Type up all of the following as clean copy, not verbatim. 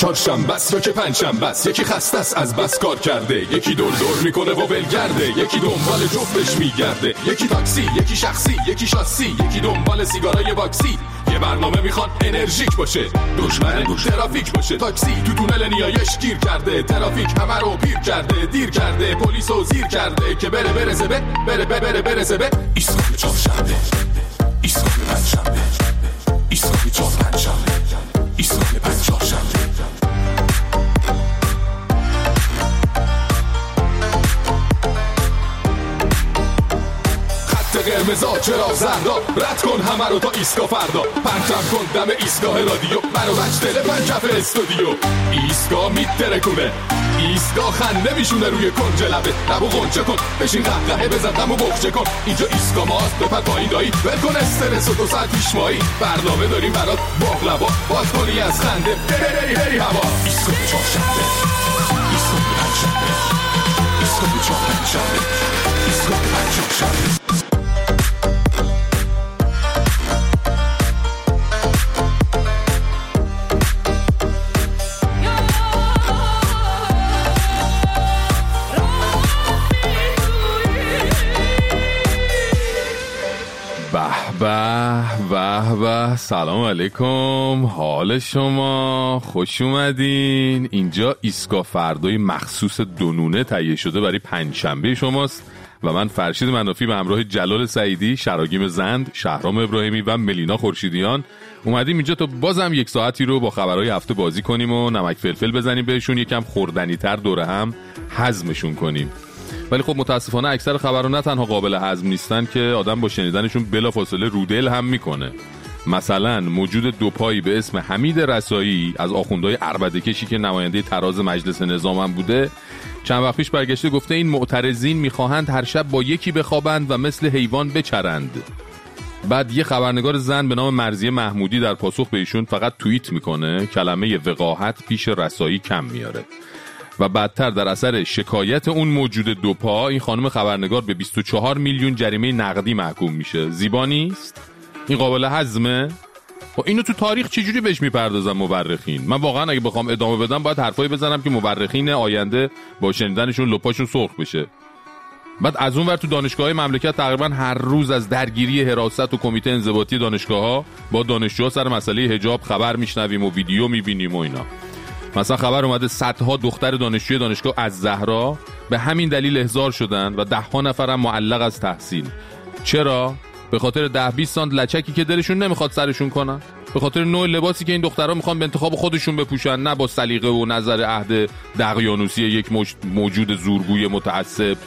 چهارشنبه است یا که پنجشنبه است، یکی خسته است از بس کار کرده، یکی دور دور میکنه و ولگرده، یکی دنبال جفتش میگرده، یکی تاکسی، یکی شخصی، یکی شاسی، یکی دنبال سیگارای باکسی. یه برنامه میخواد انرژیک باشه، دشمن ترافیک باشه. تاکسی تو تونل نیایش گیر کرده، ترافیک همه رو پیر کرده، دیر کرده، پلیسو زیر کرده که برسه به ایستگاه چهارشنبه، ایستگاه پنجشنبه، ایستگاه چهارشنبه، ایستگاه پنجشنبه. قرمزا چرا زردا، رد کن همه رو تا ایستگاه فردا، پرچم کن دم ایستگاه رادیو، منو بچ دل پنجف استودیو. ایستگاه میترکونه، ایستگاه خنده میشونه روی کنج لبه، لبو غنچه کن، بشین قهقهه بزن دمو بخچه کن. اینجا ایستگاه ماست، بپر پایین دایی، ول کن استرس و 2 ساعت پیش مایی، برنامه داریم برات باقلوا، باز کنی از خنده بری هوا. ایستگاه چهارشنبه، ایستگاه پنجشنبه، ایستگاه چهارشنبه، ایستگاه پنجشنبه. به سلام علیکم، حال شما؟ خوش اومدین. اینجا ایستگاه فردای مخصوص دونونه تهیه شده برای پنجشنبه شماست و من فرشید منافی به همراه جلال سعیدی، شراگیم زند، شهرام ابراهیمی و ملینا خورشیدیان اومدیم اینجا تا بازم 1 ساعتی رو با خبرهای هفته بازی کنیم و نمک فلفل بزنیم بهشون، یکم خوردنی تر دوره هم هضمشون کنیم. ولی خب متاسفانه اکثر خبرها نه تنها قابل هضم نیستن که آدم با شنیدنشون بلافاصله رودل هم میکنه. مثلا موجود 2 پایی به اسم حمید رسایی از آخوندهای عربده کشی که نماینده تراز مجلس نظام هم بوده، چند وقت پیش برگشته گفته این معترضین میخواهند هر شب با یکی بخوابند و مثل حیوان بچرند. بعد یه خبرنگار زن به نام مرضیه محمودی در پاسخ به ایشون فقط توییت میکنه کلمه وقاحت پیش رسایی کم میاره و بعدتر در اثر شکایت اون موجود 2 پا این خانم خبرنگار به 24 میلیون جریمه نقدی محکوم میشه. زیبا نیست؟ این قابل هضمه؟ و اینو تو تاریخ چجوری بهش میپردازن مورخین؟ من واقعا اگه بخوام ادامه بدم باید حرفایی بزنم که مورخین آینده با شنیدنشون لپاشون سرخ بشه. بعد از اون ور تو دانشگاه‌های مملکت تقریبا هر روز از درگیری حراست و کمیته انضباطی دانشگاه‌ها با دانشجوها سر مسئله حجاب خبر میشنویم و ویدیو میبینیم و اینا. مثلا خبر اومده صدها دختر دانشجوی دانشگاه از زهرا به همین دلیل احضار شدن و 10 نفر هم معلق از تحصیل. چرا؟ به خاطر 10-20 سانت لچکی که دلشون نمیخواد سرشون کنن، به خاطر نوع لباسی که این دخترها میخوان به انتخاب خودشون بپوشن، نه با سلیقه و نظر عهد دقیانوسی یک موجود زورگوی متعصب.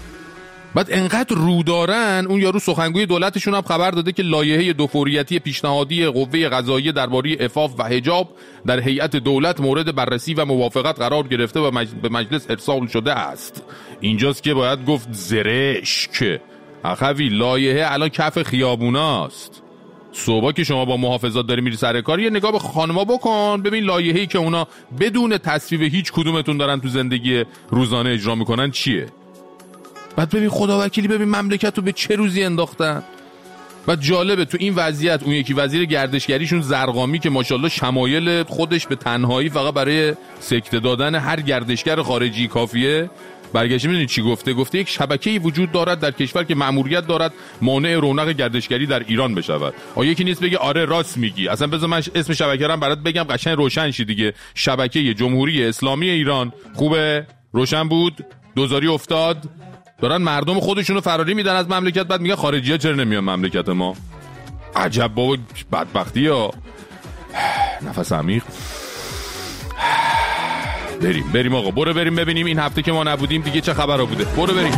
بعد انقدر رو دارن اون یارو سخنگوی دولتشون هم خبر داده که لایحه 2 فوریتی پیشنهادی قوه قضاییه درباره عفاف و حجاب در هیئت دولت مورد بررسی و موافقت قرار گرفته و به مجلس ارسال شده است. اینجاست که باید گفت زرش که اخوی لایحه الان کف خیابوناست. صبح که شما با محافظات داری میری سر کار یه نگاه به خانما بکن، ببین لایحه‌ای که اونا بدون تصویب هیچ کدومتون دارن تو زندگی روزانه اجرا میکنن چیه. بعد ببین خداوکیلی ببین مملکت رو به چه روزی انداختن. بعد جالبه تو این وضعیت اون یکی وزیر گردشگریشون زرقامی که ماشاءالله شمایل خودش به تنهایی فقط برای سکته دادن هر گردشگر خارجی کافیه، برگشته میدونی چی گفته؟ گفته یک شبکه‌ای وجود دارد در کشور که مأموریت دارد مانع رونق گردشگری در ایران بشود. یکی نیست بگه آره راست میگی. اصلا بذار من اسم شبکه رو برات بگم قشنگ روشن شی دیگه. شبکه جمهوری اسلامی ایران. خوبه؟ روشن بود؟ دوزاری افتاد؟ دارن مردم خودشونو فراری میدن از مملکت، بعد میگن خارجی‌ها چرا نمیان مملکت ما. عجب بابا بدبختی ها. نفس عمیق. بریم آقا، برو بریم ببینیم این هفته که ما نبودیم دیگه چه خبرها بوده. برو بریم.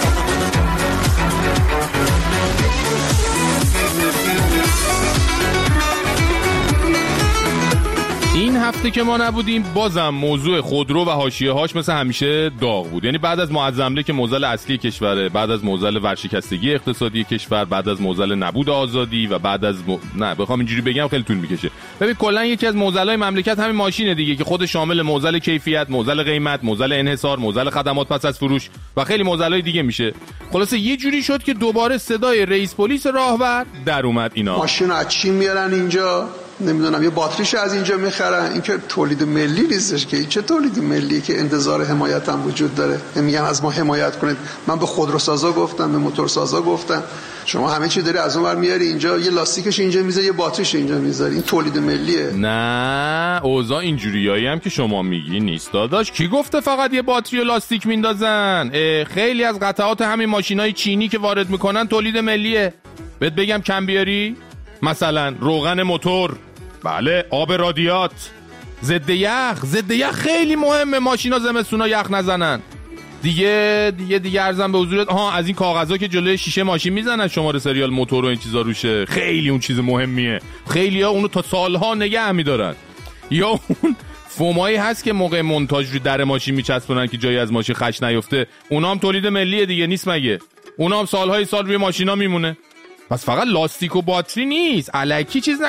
این هفته که ما نبودیم بازم موضوع خودرو و حاشیه‌هاش مثل همیشه داغ بود. یعنی بعد از معظمله که معضل اصلی کشوره، بعد از معضل ورشکستگی اقتصادی کشور، بعد از معضل نبود آزادی و بعد از نه بخوام اینجوری بگم خیلی طول میکشه. ببین کلا یکی از معضلای مملکت همین ماشینه دیگه که خود شامل معضل کیفیت، معضل قیمت، معضل انحصار، معضل خدمات پس از فروش و خیلی معضلای دیگه میشه. خلاصه یه جوری شد که دوباره صدای رئیس پلیس راهور در اومد. اینا ماشین از چی میارن اینجا؟ نمیدونم یه باتریش از اینجا میخرن. این که تولید ملی نیستش که. این چه تولید ملی که انتظار حمایت هم وجود داره؟ میگم از ما حمایت کنید. من به خودروسازا گفتم، به موتورسازا گفتم شما همه چی داری از اون ور میاری اینجا، یه لاستیکش اینجا میذاری، یه باتریش اینجا میذاری. این تولید ملیه. نه اوضاع اینجوریایی هم که شما میگی نیست داداش. کی گفته فقط یه باتری و لاستیک میندازن؟ خیلی از قطعات همین ماشینای چینی که وارد میکنن تولید ملیه. بهت بگم کم بیاری؟ مثلا روغن موتور، بله، آب رادیات، ضد یخ خیلی مهمه. ماشینا زمستونا یخ نزنن. دیگه ارزم به حضورت از این کاغذا که جلوی شیشه ماشین میزنن شماره سریال موتور و این چیزا روشه، خیلی اون چیز مهمیه. خیلی‌ها اونو تا سالها نگه می‌دارن. یا اون فومایی هست که موقع مونتاژ رو در ماشین میچسبونن که جایی از ماشین خش نیفته، اونا هم تولید ملیه دیگه، نیست مگه؟ اونا هم سالهای سال روی ماشینا میمونه. پس فقط لاستیک و باتری نیست، الکی چیز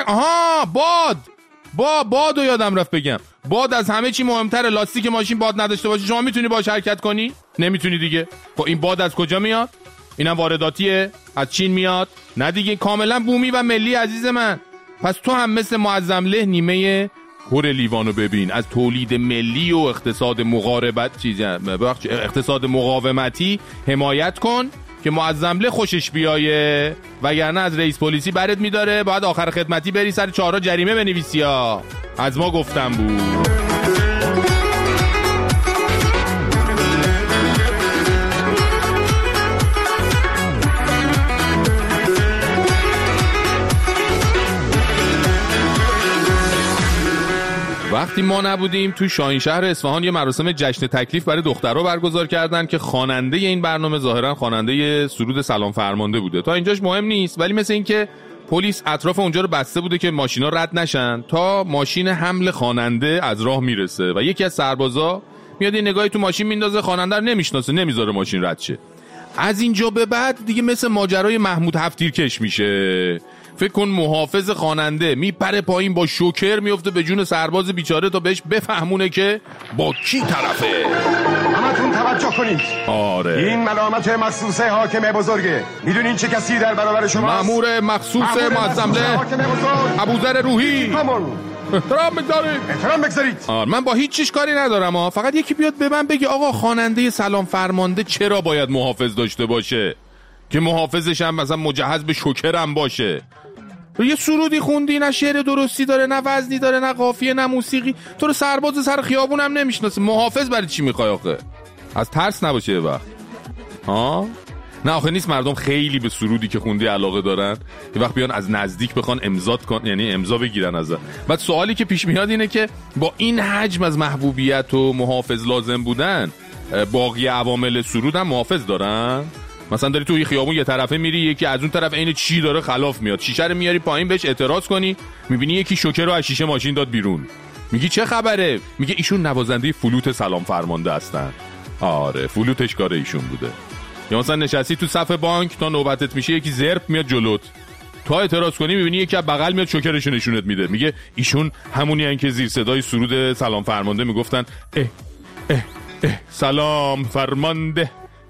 بادو یادم رفت بگم. باد از همه چی مهمتره. لاستیک ماشین باد نداشته باشه شما میتونی باهاش حرکت کنی؟ نمیتونی دیگه. خب این باد از کجا میاد؟ اینم وارداتیه؟ از چین میاد؟ نه دیگه، کاملا بومی و ملی عزیز من. پس تو هم مثل معظم له نیمه هور لیوانو ببین، از تولید ملی و اقتصاد اقتصاد مقاومتی حمایت کن که معظم له خوشش بیایه، وگرنه از رئیس پلیسی برت میداره، باید آخر خدمتی بری سر چهارراه جریمه بنویسی. ها از ما گفتم بود. وقتی ما نبودیم تو شاهینشهر اصفهان یه مراسم جشن تکلیف برای دخترها برگزار کردن که خواننده این برنامه ظاهرا خواننده سرود سلام فرمانده بوده. تا اینجاش مهم نیست، ولی مثل این که پلیس اطراف اونجا رو بسته بوده که ماشینا رد نشن تا ماشین حمل خواننده از راه میرسه و یکی از سربازا میاد این نگاهی تو ماشین میندازه، خواننده رو نمیشناسه، نمیذاره ماشین رد شه. از اینجا به بعد دیگه مثل ماجرای محمود هفتیرکش میشه. فکر کن محافظ خواننده میپره پایین با شوکر میفته به جون سرباز بیچاره تا بهش بفهمونه که با کی طرفه. همتون توجه کنید. آره این ملامت مخصوص حاکم بزرگه. میدونین چه کسی در برابر شماست؟ مأمور مخصوص معظم له ابوذر روحی. احترام بگذارید. من با هیچ چیز کاری ندارم فقط یکی بیاد به من بگه آقا خواننده سلام فرمانده چرا باید محافظ داشته باشه که محافظش هم مثلا مجهز به شوکرم باشه؟ یه سرودی خوندی، نه شعر درستی داره، نه وزنی داره، نه قافیه، نه موسیقی، تو رو سرباز سر خیابون هم نمیشناسه، محافظ برای چی میخوای آخه؟ از ترس نباشه یه وقت. نه آخه نیست مردم خیلی به سرودی که خوندی علاقه دارن یه وقت بیان از نزدیک بخوان یعنی امضا بگیرن ازت. بعد سوالی که پیش میاد اینه که با این حجم از محبوبیت و محافظ لازم بودن باقی عوامل سرود هم محافظ دارن؟ مثلا داری توی خیابون یه طرفه میری، یکی از اون طرف عین چی داره خلاف میاد، شیشه رو میاری پایین بهش اعتراض کنی، میبینی یکی شوکر رو از شیشه ماشین داد بیرون، میگی چه خبره؟ میگه ایشون نوازنده فلوت سلام فرمانده هستن. آره فلوتش کار ایشون بوده. یا مثلا نشستی تو صف بانک تا نوبتت میشه یکی زرپ میاد جلوت، تا اعتراض کنی میبینی یکی از بغل میاد شوکرش نشونت میده، میگه ایشون همونی ان که زیر صدای سرود سلام فرمانده میگفتن سلام فرمانده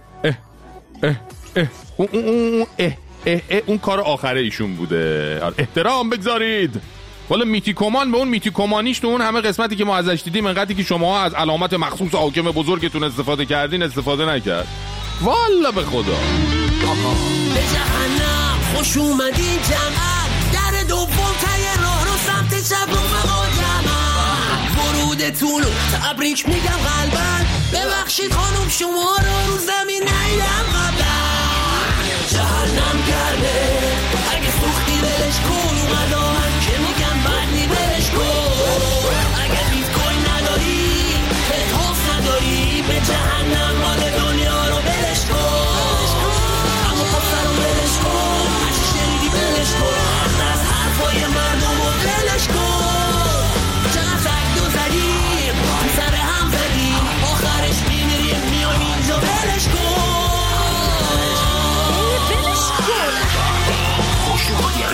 اون کار آخره ایشون بوده. احترام بگذارید. والا میتیکومان به اون میتیکومانیش تو اون همه قسمتی که ما ازش دیدیم انقدری که شما از علامت مخصوص حاکم بزرگتون استفاده کردین استفاده نکرد. والا به خدا. به جهنم خوش اومدین جمعت، در دوم تای راه رو سمت چپ رو مقادمت، ورودتون رو تبریک میگم قلبن، ببخشید خانم شما رو زمین نیدم قبلا. جهنم کرده اگه سوختی بلش کن، اومدان که میگم بدنی بلش کن، اگه بیت کوین نداری اتحاف نداری، به جهنم مال دنیا رو بلش کن، اما خب سرم بلش کن، هرچی شنیدی بلش کن، از حرفای مردم رو بلش کن، چقدر سگدو زدیم سر هم زدیم، آخرش میمیریم میام اینجا بلش کن.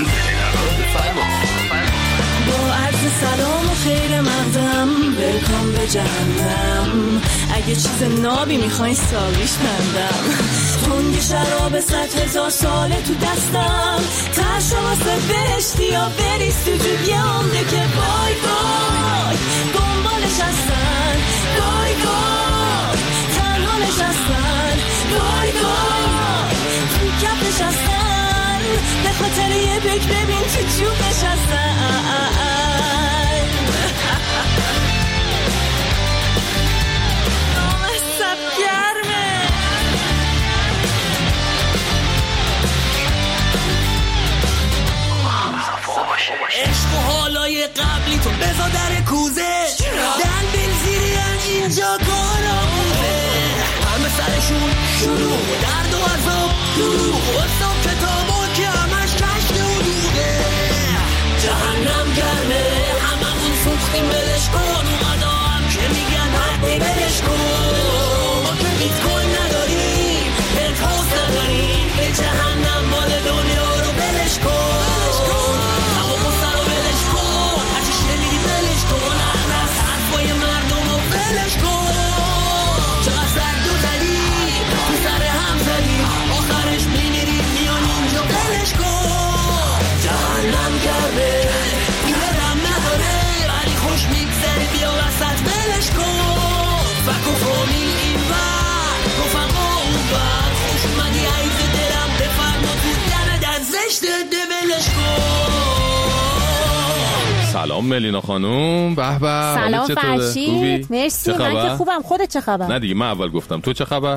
با عرض سلام و خیر مقدم، welcome به جهنم. اگه چیز نابی میخوای ساقیش بندم. تنگ شراب 100,000 ساله تو دستم. تشو واسه بهشتی یا بریز تو جوب یه عمده که بای بای دنبالش هستن. بای بای تنها نشستن. بای بای تو کف نشستن. به خاطر یه بک ببین تو جوب نشستن. عشق و حالای قبلی تو بذار در کوزه. دن بنزیرین اینجا کارا بوده. همه سرشون شروع درد و عذاب دروغ. وستان کتابا که همش کشت و دوده. جهنم گرمه هممون سوختیم بلش کن. اومدا هم که میگن حدی بلش کن. ما که بیت کوین نداریم پنتهاوس نداریم. به جهنم مال دنیا رو بلش کن. سلام ملینا خانوم. به به. سلام فرشید. مرسی. من که خوبم. خودت چه خبر؟ نه دیگه من اول گفتم تو چه خبر؟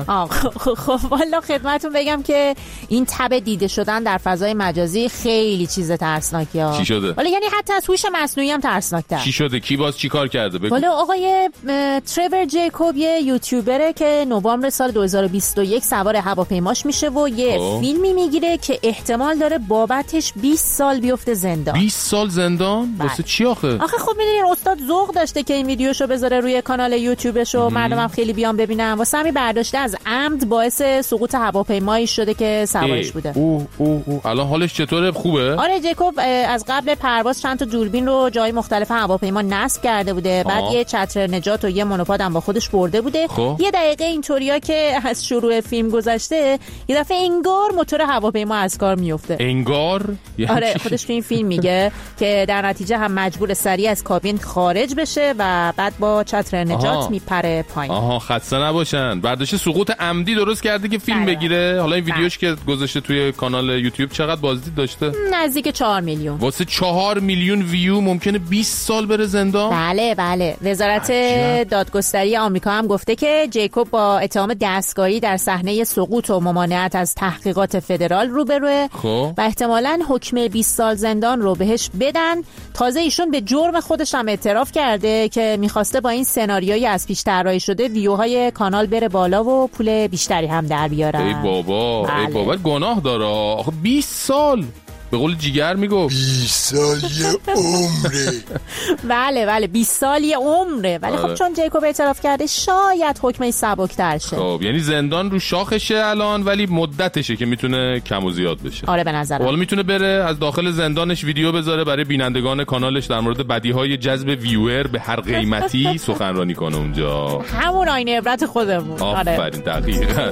خب والا خدمتتون بگم که این تب دیده شدن در فضای مجازی خیلی چیز ترسناکیه. چی شده؟ والا یعنی حتی از هوش مصنوعی هم ترسناک‌تر. چی شده؟ کی باز چی کار کرده؟ بگو. والا آقای ترور جیکوب یه یوتیوبره که نوامبر سال 2021 سوار هواپیماش میشه و یه فیلمی میگیره که احتمال داره بابتش 20 سال بیفته زندان. 20 سال زندان؟ واسه چی آخه خب میدونین استاد ذوق داشته که این ویدیوشو بذاره روی کانال یوتیوبشو مردمم خیلی بیان ببینن. واسه همین برداشته از عمد باعث سقوط هواپیمایی شده که سوارش بوده. الان حالش چطوره؟ خوبه؟ آره جیکوب از قبل پرواز چند تا دوربین رو جای مختلف هواپیما نصب کرده بوده. بعد یه چتر نجات و یه مونوپاد هم با خودش برده بوده. یه دقیقه اینطوریا که از شروع فیلم گذشته یه دفعه انگار موتور هواپیما از کار میفته. انگار؟ آره خودش تو این فیلم میگه که در نتیجه هم مجبور سریع از کابین خارج بشه و بعد با چتر نجات میپره پایین. خسته نباشن. برداشت سقوط عمدی درست کرده که فیلم بگیره. حالا این ویدیوش که گذاشته توی کانال یوتیوب چقدر بازدید داشته؟ نزدیک 4 میلیون. واسه 4 میلیون ویو ممکنه 20 سال بره زندان؟ بله. وزارت دادگستری آمریکا هم گفته که جیکوب با اتهام دستگاهی در صحنه سقوط و ممانعت از تحقیقات فدرال روبروه و احتمالاً حکم 20 سال زندان رو بهش بدن. تازه ایشون به جرم خودش هم اعتراف کرده که میخواسته با این سناریویی از پیش طراحی شده ویوهای کانال بره بالا و پول بیشتری هم در بیارن. ای بابا گناه داره. آخه 20 سال به قول جیگر میگو 20 سال یه عمره. بله 20 سال یه عمره. ولی خب چون جیکوب اعتراف کرده شاید حکمش سبک‌تر شه. خب یعنی زندان رو شاخشه الان ولی مدتشه که میتونه کم و زیاد بشه. آره به نظرم. حالا میتونه بره از داخل زندانش ویدیو بذاره برای بینندگان کانالش در مورد بدیهای جذب ویور به هر قیمتی سخنرانی کنه اونجا. همون آینه عبرت خودمون. آفرین. دقیقاً.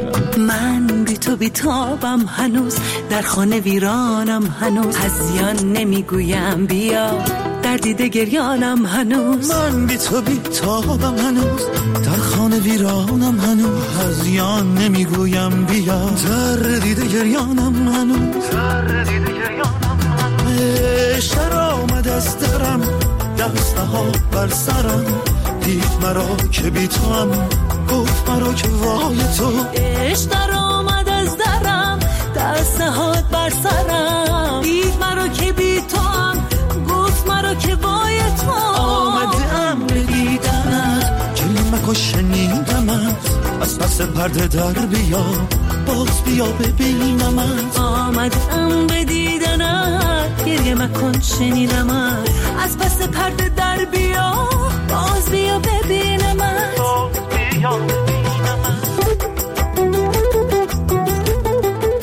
من بی تو بیتابم هنوز در خانه ویرانم هنوز هزیان نمیگویم بیا در دیده گریانم هنوز. من بی تو بیتابم هنوز در خانه ویرانم هنوز هزیان نمیگویم بیا در دیده گریانم هنوز. عشق آمد از درم دسته ها بر سرم دید مرا که بی تو هم گفت مرا که وای تو. عشق آمد از درم دسته ها بر سرم دید مرا که بی تو هم گفت مرا که وای تو. آمده امر دیدنت کلمک و شنیدمت از پس پرده در بیا باز بیا ببینمت. آمده امر دیدنت گریه مکن شنیدمت از پس پرده در بیا باز بیا ببینمت. دوستان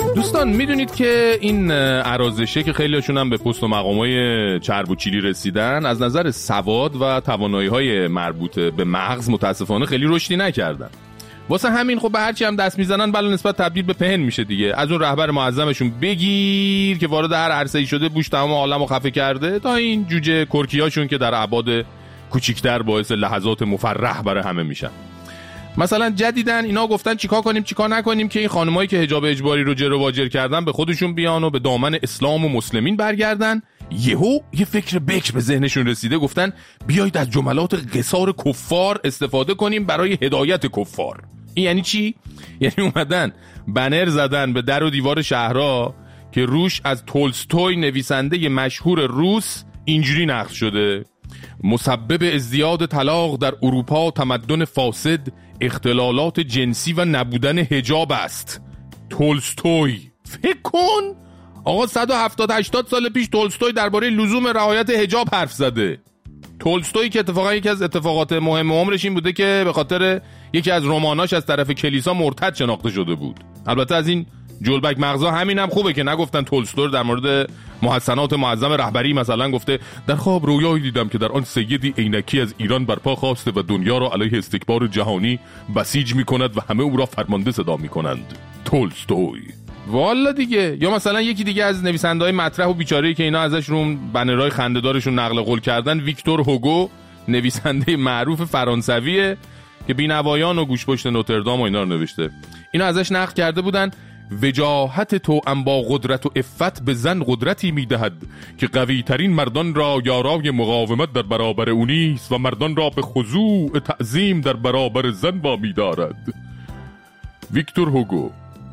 دوستان میدونید که این ارازشه که خیلیشون هم به پست و مقامای چرب و چیلی رسیدن، از نظر سواد و توانایی‌های مربوط به مغز متاسفانه خیلی رشدی نکردن. واسه همین خب به هرچی هم دست میزنن بلا نسبت تبدیل به پهن میشه دیگه. از اون رهبر معظمشون بگیر که وارد هر عرصه‌ای شده بوش تمام عالمو خفه کرده، تا این جوجه کرکیاشون که در ابعاد کوچیک‌تر باعث لحظات مفرح برای همه میشن. مثلا جدیدن اینا گفتن چیکار کنیم چیکار نکنیم که این خانمایی که حجاب اجباری رو جر و واجر کردن به خودشون بیان و به دامن اسلام و مسلمین برگردن. یه فکر بکر به ذهنشون رسیده، گفتن بیایید از جملات قصار کفار استفاده کنیم برای هدایت کفار. این یعنی چی؟ یعنی اومدن بنر زدن به در و دیوار شهرها که روش از تولستوی نویسنده مشهور روس اینجوری نقل شده: مسبب ازدیاد طلاق در اروپا تمدن فاسد، اختلالات جنسی و نبودن حجاب است. تولستوی. فکر کن آقا 170-80 سال پیش تولستوی درباره لزوم رعایت حجاب حرف زده. تولستوی که اتفاقا یکی از اتفاقات مهم عمرش این بوده که به خاطر یکی از رماناش از طرف کلیسا مرتد شناخته شده بود. البته از این جلبک مغزا همین هم خوبه که نگفتن تولستوی در مورد محسنات معظم رهبری مثلا گفته در خواب رویایی دیدم که در آن سیدی عینکی از ایران برپا خواسته و دنیا را علیه استکبار جهانی بسیج میکند و همه او را فرمانده صدا میکنند. تولستوی. والا دیگه. یا مثلا یکی دیگه از نویسنده‌های مطرح و بیچاره‌ای که اینا ازش رو بنرهای خنده‌دارشون نقل قول کردن، ویکتور هوگو، نویسنده معروف فرانسویه که بینوایان و گوشپشت نوتردام و اینا رو نوشته. اینا ازش نقل کرده بودن: وجاهت تو ام با قدرت و عفت به زن قدرتی میدهد که قوی ترین مردان را یارای مقاومت در برابر او نیست و مردان را به خضوع تعظیم در برابر زن وامی دارد. ویکتور هوگو.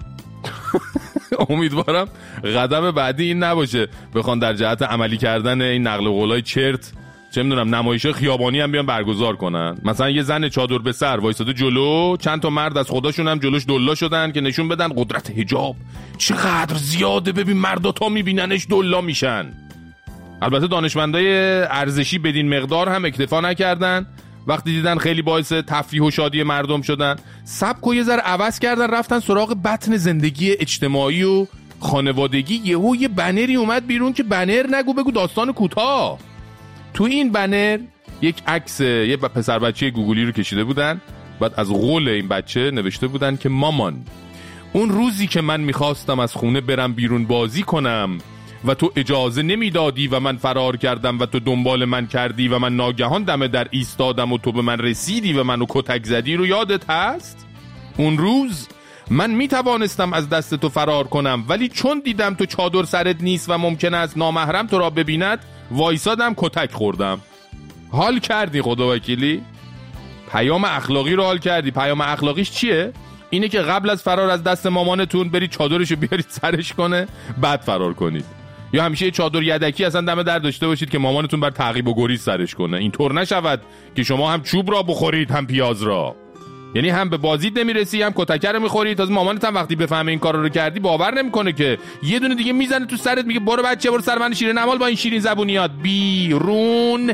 امیدوارم قدم بعدی این نباشه بخوان در جهت عملی کردن این نقل قولای چرت چه میدونم نمایش خیابانی هم بیان برگزار کنن. مثلا یه زن چادر به سر وایساده جلو، چند تا مرد از خودشون هم جلوش دلا شدن که نشون بدن قدرت حجاب چقدر زیاده، ببین مردا تا میبیننش دلا میشن. البته دانشمندای ارزشی بدین مقدار هم اکتفا نکردن، وقتی دیدن خیلی باعث تفریح و شادی مردم شدن سبک و یه ذره عوض کردن، رفتن سراغ بطن زندگی اجتماعی و خانوادگی. یهو یه بنری اومد بیرون که بنر نگو بگو داستان کوتاه. تو این بنر یک عکس یه پسر بچه گوگلی رو کشیده بودن، بعد از قول این بچه نوشته بودن که مامان اون روزی که من میخواستم از خونه برم بیرون بازی کنم و تو اجازه نمیدادی و من فرار کردم و تو دنبال من کردی و من ناگهان دم در ایستادم و تو به من رسیدی و منو کتک زدی رو یادت هست؟ اون روز من میتوانستم از دست تو فرار کنم، ولی چون دیدم تو چادر سرت نیست و ممکن است نامحرم تو را ببیند وایسادم کتک خوردم. حال کردی خدا وکیلی؟ پیام اخلاقی رو حال کردی. پیام اخلاقیش چیه؟ اینه که قبل از فرار از دست مامانتون برید چادرشو بیارید سرش کنه بعد فرار کنید، یا همیشه چادر یدکی اصلا دم در داشته باشید که مامانتون بر تعقیب و گریز سرش کنه. اینطور نشود که شما هم چوب را بخورید هم پیاز را، یعنی هم به بازیت نمیرسی هم کتک رو میخوری. تازه مامانت هم وقتی بفهمه این کارا رو کردی باور نمیکنه که یه دونه دیگه میزنه تو سرت میگه برو بچه برو سر من شیرین نمال با این شیرین زبونیات بیرون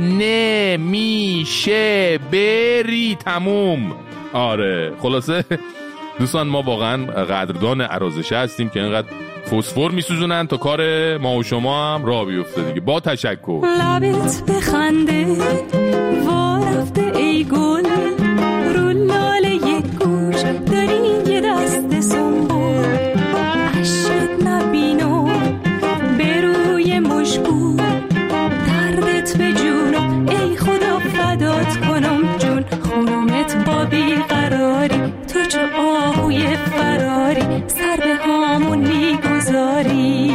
نمیشه بری تموم. آره خلاصه دوستان ما واقعا قدردان ارازشه هستیم که اینقدر فسفر میسوزونن تا کار ما و شما هم راه بیفته دیگه. با تشکر. لبت بخنده وارفته ای گل رو لاله یک گوش داری یه دست سنبول عشقت نبینو به روی مشکو دردت به جونم ای خدا فدات کنم جون خونمت با بیقراری تو چه آهوی فراری سر به هامون میگذاری.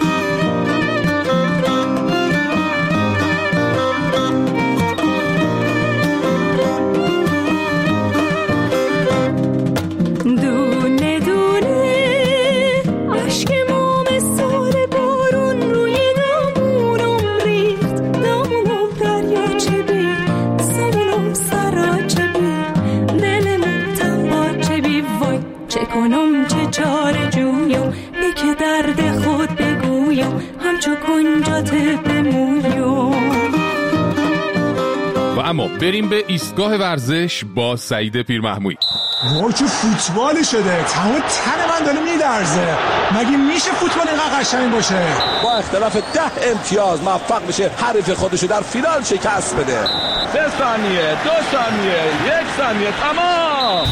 دونه دونه عشق مام سال بارون روی دامونم ریخت دامونم دریاچه بی سامونم سراچه بی دلم تنباچه بی وای چه کنم چه چاره جویم یکی درد خود بگویم همچو کنجات بمویم. و اما بریم به ایستگاه ورزش با سعید پیرمحمویی. وای چه فوتبالی شده، تمام تن من داره میلرزه. مگه میشه فوتبال اینقدر قشنگ باشه؟ با اختلاف 10 امتیاز موفق بشه حریف خودشو در فینال شکست بده. 3 ثانیه، 2 ثانیه، 1 ثانیه، تمام.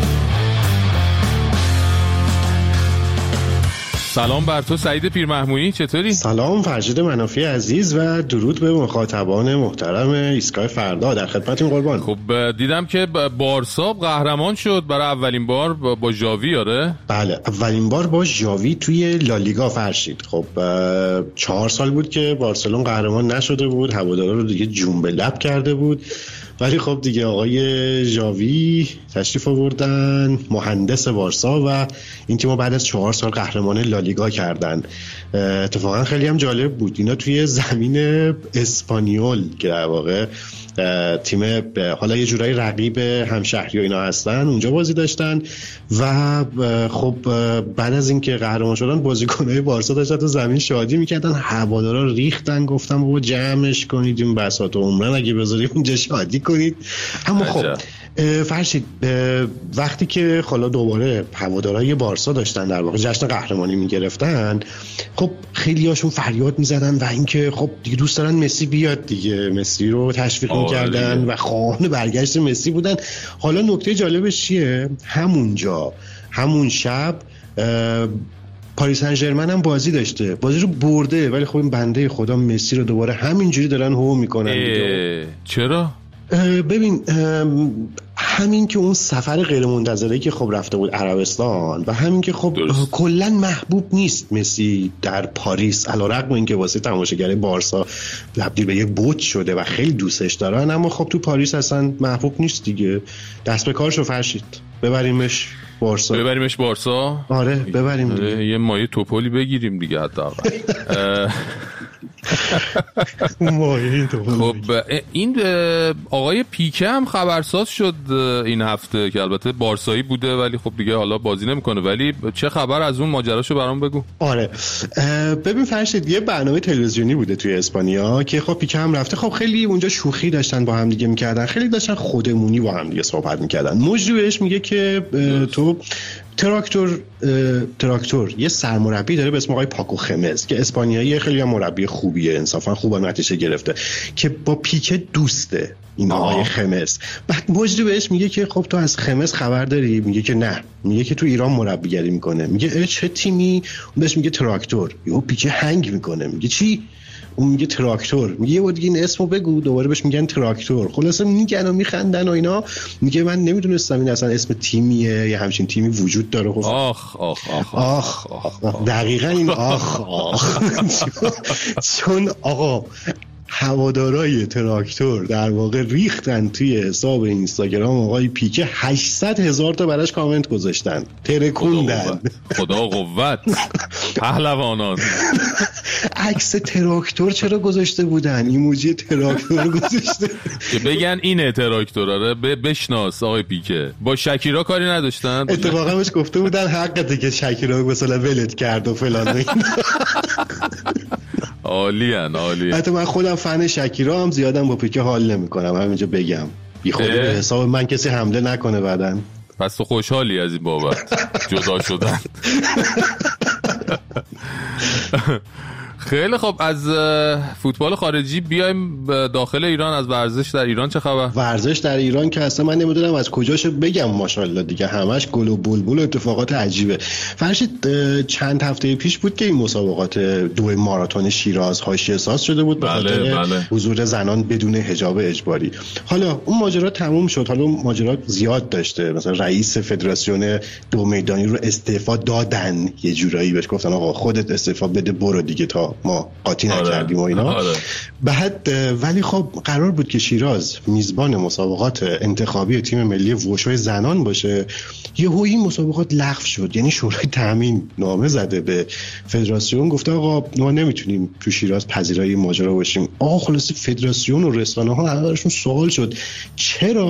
سلام بر تو سعید پیرمحمودی، چطوری؟ سلام فرشید منافی عزیز و درود به مخاطبان محترم ایستگاه فردا، در خدمتتون قربان. خب دیدم که بارسا قهرمان شد برای اولین بار با ژاوی. آره بله، اولین بار با ژاوی توی لالیگا فرشید. خب 4 سال بود که بارسلون قهرمان نشده بود، هوادارا رو دیگه جون به لب کرده بود، ولی خب دیگه آقای ژاوی تشریف آوردن، مهندس بارسا، و این تیم بعد از 4 سال قهرمان لالیگا کردن. اتفاقا خیلی هم جالب بود، اینا توی زمین اسپانیول که در واقع تیم حالا یه جورایی رقیب همشهری و اینا هستن، اونجا بازی داشتن و خب بعد از اینکه قهرمان شدن بازیکن‌های بارسا داشتن تو زمین شادی میکردن، هوادارا ریختن، گفتم بابا جمعش کنید این بساط عمرن، اگه بذارید اونجا شادی کنید. اما خب فرشید وقتی که حالا دوباره هوادارهای بارسا داشتن در واقع جشن قهرمانی میگرفتن، خب خیلی هاشون فریاد میزدن و اینکه خب دیگه دوست دارن مسی بیاد دیگه، مسی رو تشویق میکردن و خواهان برگشت مسی بودن. حالا نکته جالبش چیه؟ همون شب پاریس سن ژرمن هم بازی داشته، بازی رو برده، ولی خب این بنده خدا مسی رو دوباره همینجوری دارن هو میکنن. چرا؟ ببین همین که اون سفر غیر منتظره‌ای که خب رفته بود عربستان و همین که خب کلا محبوب نیست مسی در پاریس، علیرغم اینکه واسه تماشاگرای بارسا تبدیل به یک بوت شده و خیلی دوستش دارن، اما خب تو پاریس اصلا محبوب نیست دیگه. دست به کارشو فرشید، ببریمش بارسا. آره ببریم یه مایه توپولی بگیریم دیگه حداقل. خب این آقای پیکه هم خبرساز شد این هفته که البته بارسایی بوده ولی خب دیگه حالا بازی نمیکنه، ولی چه خبر از اون ماجراشو برام بگو. آره ببین فرشید، یه برنامه تلویزیونی بوده توی اسپانیا که خب پیکه هم رفته، خب خیلی اونجا شوخی داشتن با هم دیگه میکردن، خیلی داشتن خودمونی با هم دیگه صحبت میکردن. مجریش میگه که تو تراکتور یه سرمربی داره به اسم آقای پاکو خمز که اسپانیایی، خیلی هم مربی خوبیه، انصافا خوب نتیجه گرفته، که با پیکه دوسته این آقای خمز. بعد مجری بهش میگه که خب تو از خمز خبر داری؟ میگه که نه. میگه که تو ایران مربیگری میکنه. میگه چه تیمی؟ اون بهش میگه تراکتور. یهو پیکه هنگ میکنه، میگه چی؟ اون میگه تراکتور. میگه یه بار دیگه این اسمو بگو. دوباره بهش میگن تراکتور. خلاصه میگن و میخندن و اینا. میگه من نمیدونستم این اصلا اسم تیمیه یا همچین تیمی وجود داره. خب آخ دقیقاً این آخ چون آقا هوادارای تراکتور در واقع ریختن توی حساب اینستاگرام آقای پیکه، 800,000 تا براش کامنت گذاشتن، ترکوندن. خدا قوت پهلوانان. عکس تراکتور چرا گذاشته بودن؟ ایموجی تراکتور گذاشته که بگن اینه تراکتور. آره بشناس آقای پیکه. با شکیرا کاری نداشتن؟ اتفاقا بهش گفته بودن حقته که شکیرا مثلا ولت کرد و فلان و اینا. عالیه. حتی من خودم فن شکیرا هم زیادم با پیکه حال نمیکنم، همینجا بگم بی خودی به حساب من کسی حمله نکنه بعدن. پس تو خوشحالی از این بابت جدا شدن؟ خیلی خب، از فوتبال خارجی بیایم داخل ایران. از ورزش در ایران چه خبر؟ ورزش در ایران که اصلا من نمیدونم از کجاشو بگم، ماشاءالله دیگه همش گل و بلبل و اتفاقات عجیبه. فرشید چند هفته پیش بود که این مسابقات 2 ماراتون شیراز حاشیه ساز شده بود به خاطر حضور زنان بدون حجاب اجباری. حالا اون ماجرا تموم شد. حالا ماجرا زیاد داشته، مثلا رئیس فدراسیون 2 میدانی رو استعفا دادن، یه جورایی بهش گفتن آقا خودت استعفا بده برو دیگه تا ما قاطی نکردیم و اینا. بعد ولی خب قرار بود که شیراز میزبان مسابقات انتخابی تیم ملی وشو زنان باشه. یهو این مسابقات لغو شد. یعنی شورای تامین نامه زده به فدراسیون، گفته آقا ما نمیتونیم تو شیراز پذیرای ماجرا باشیم. آقا خلاص فدراسیون و رسانه ها همشون سوال شد چرا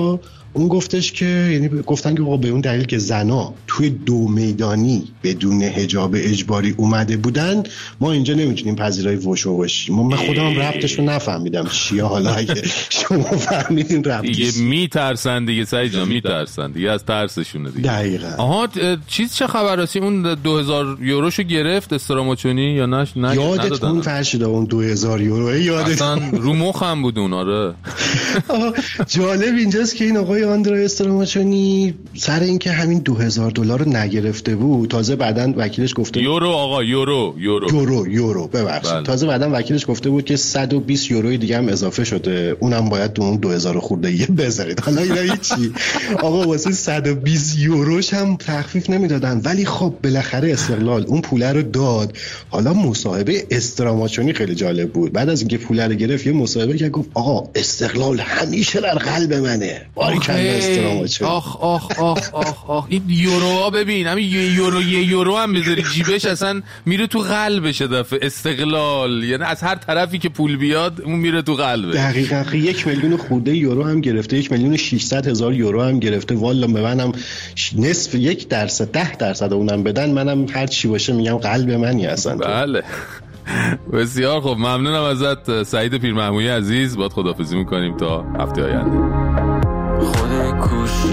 اون گفتش که یعنی گفتن که به اون دلیل که زنا توی دو میدانی بدون حجاب اجباری اومده بودن ما اینجا نمیتونیم پذیرای وشو باشیم. من خودم ربطش رو نفهمیدم چیه، حالا اگه شما فهمیدین ربطش دیگه میترسن دیگه سعید جان، میترسن دیگه از ترسشونه دیگه. دقیقاً. آها چیز چه خبر هستی؟ اون 2000 یوروشو گرفت استراماچونی یا نه؟ یادت اون فرشیده اون 2000 یورو یادت اصلا رو مخم بود اون. آره جالب اینجاست که این آقای آندره استراماچونی سر اینکه همین $2000 رو نگرفته بود، تازه بعدن وکیلش گفته یورو آقا یورو ببخشید بله. تازه بعدن وکیلش گفته بود که 120 یورو دیگه هم اضافه شده، اونم باید تو اون 2000 خورده یه بذارید. حالا اینا هیچی آقا واسه 120 یوروش هم تخفیف نمیدادن، ولی خب بالاخره استقلال اون پوله رو داد. حالا مصاحبه استراماچونی خیلی جالب بود. بعد از اینکه پوله رو گرفت یه مصاحبه که گفت آقا استقلال همیشه در قلب منه. باریکلا استراماچونی. آخ این یورو ببین، همین یورو هم بذاری جیبش اصلا میره تو قلبش دفعه استقلال، یعنی از هر طرفی که پول بیاد اون میره تو قلبش. دقیقاً 1 میلیون خورده یورو هم گرفته، 1,600,000 یورو هم گرفته. والا به منم نصف 1% 10% اونم بدن منم هر چی باشه میگم قلب منی اصلا. بله بسیار خب، ممنونم ازت سعید پیرمحمودی عزیز. باید خداحافظی میکنیم تا هفته آینده. خود کوشی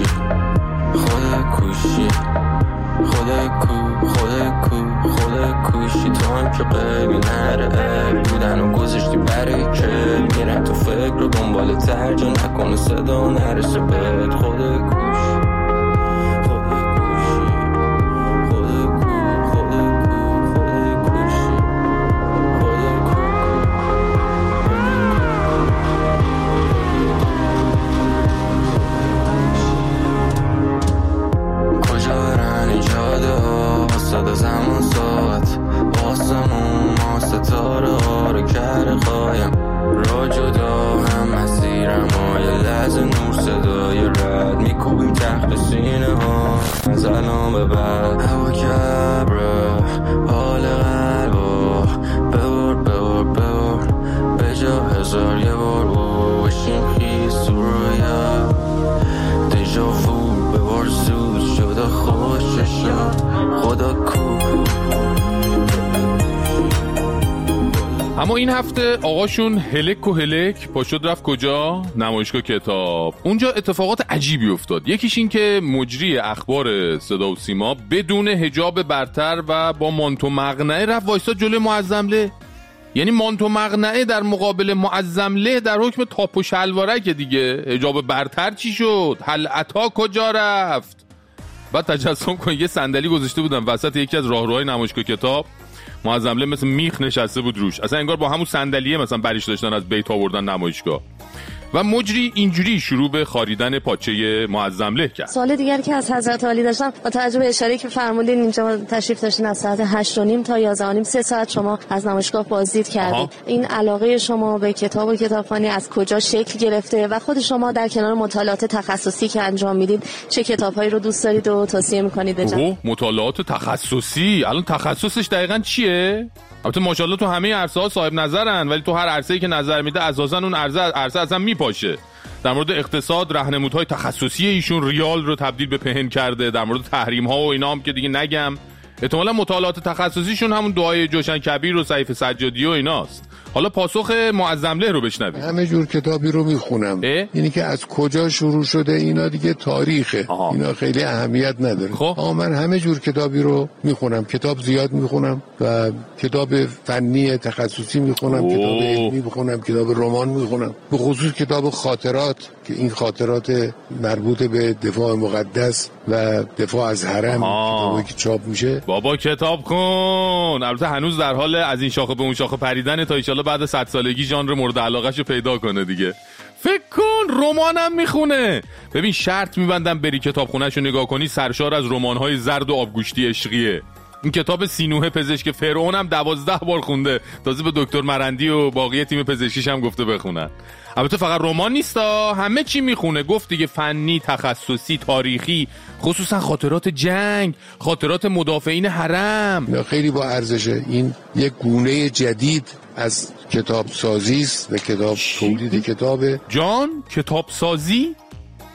تو هم که قیبی نره بودن و گذاشتی برای که میرم تو فکر رو دنبال ترجا نکنه صدا نرسه بهت. خود کوشی اما این هفته آقاشون هلک پاشد رفت کجا؟ نمایشگاه کتاب. اونجا اتفاقات عجیبی افتاد. یکیش این که مجری اخبار صدا و سیما بدون حجاب برتر و با مانتو مقنعه رفت وایساد جلوی معظمله. یعنی مانتو مقنعه در مقابل معظمله در حکم تاپ و شلوارک دیگه. حجاب برتر چی شد؟ حلعتا کجا رفت؟ بعد تجسم کن یه صندلی گذاشته بودن وسط یکی از راهروهای نمایشگاه کتاب، معظمله مثل میخ نشسته بود روش، اصلا انگار با همون صندلیه مثلا بریش داشتن از بیت آوردن نمایشگاه. و مجری اینجوری شروع به خاریدن پاچه معظمله کرد. سوال دیگری که از حضرت عالی داشتم، با توجه به اشاره‌ای که فرمودین اینجا تشریف داشتین از ساعت 8:30 تا 11:30 3 ساعت شما از نمایشگاه بازدید کردید. این علاقه شما به کتاب و کتابخوانی از کجا شکل گرفته و خود شما در کنار مطالعات تخصصی که انجام میدید چه کتاب‌هایی رو دوست دارید و توصیه می‌کنید به جمع؟ مطالعات تخصصی الان تخصصش دقیقاً چیه؟ البته ماشاءالله تو همه عرصه‌ها صاحب نظرن، ولی تو هر عرصه‌ای که نظر میده اساساً اون عرصه اصلا میپاشه. در مورد اقتصاد راهنمودهای تخصصی ایشون ریال رو تبدیل به پهن کرده. در مورد تحریم‌ها و اینا هم که دیگه نگم. احتمالاً مطالعات تخصصیشون همون دعای جوشن کبیر و سیف سجادی و ایناست. حالا پاسخ معظمله رو بشنوید. همه جور کتابی رو میخونم. اینی که از کجا شروع شده اینا دیگه تاریخه. اینا خیلی اهمیت نداره. من همه جور کتابی رو میخونم. کتاب زیاد میخونم و کتاب فنی تخصصی میخونم، کتاب علمی میخونم، کتاب رمان میخونم، به خصوص کتاب خاطرات که این خاطرات مربوط به دفاع مقدس و دفاع از حرم کتابی که چاپ میشه. بابا کتاب کن. البته هنوز در حال از این شاخه به اون شاخه پریدن تا ان بعد 100 سالگی ژانر مورد علاقه‌شو پیدا کنه دیگه. فکر کن رمانم میخونه. ببین شرط میبندم بری کتابخونه‌شو نگاه کنی، سرشار از رمان‌های زرد و آبگوشتی عشقیه. این کتاب سینوحه پزشک فرعون هم 12 بار خونده، تازه به دکتر مرندی و باقی تیم پزشکیش هم گفته بخونن. البته فقط رمان نیستا، همه چی میخونه. گفت دیگه فنی، تخصصی، تاریخی، خصوصا خاطرات جنگ، خاطرات مدافعین حرم. خیلی با ارزشه. این یک گونه جدید از کتاب سازی است و کتاب تولید کتابه. جان کتاب سازی؟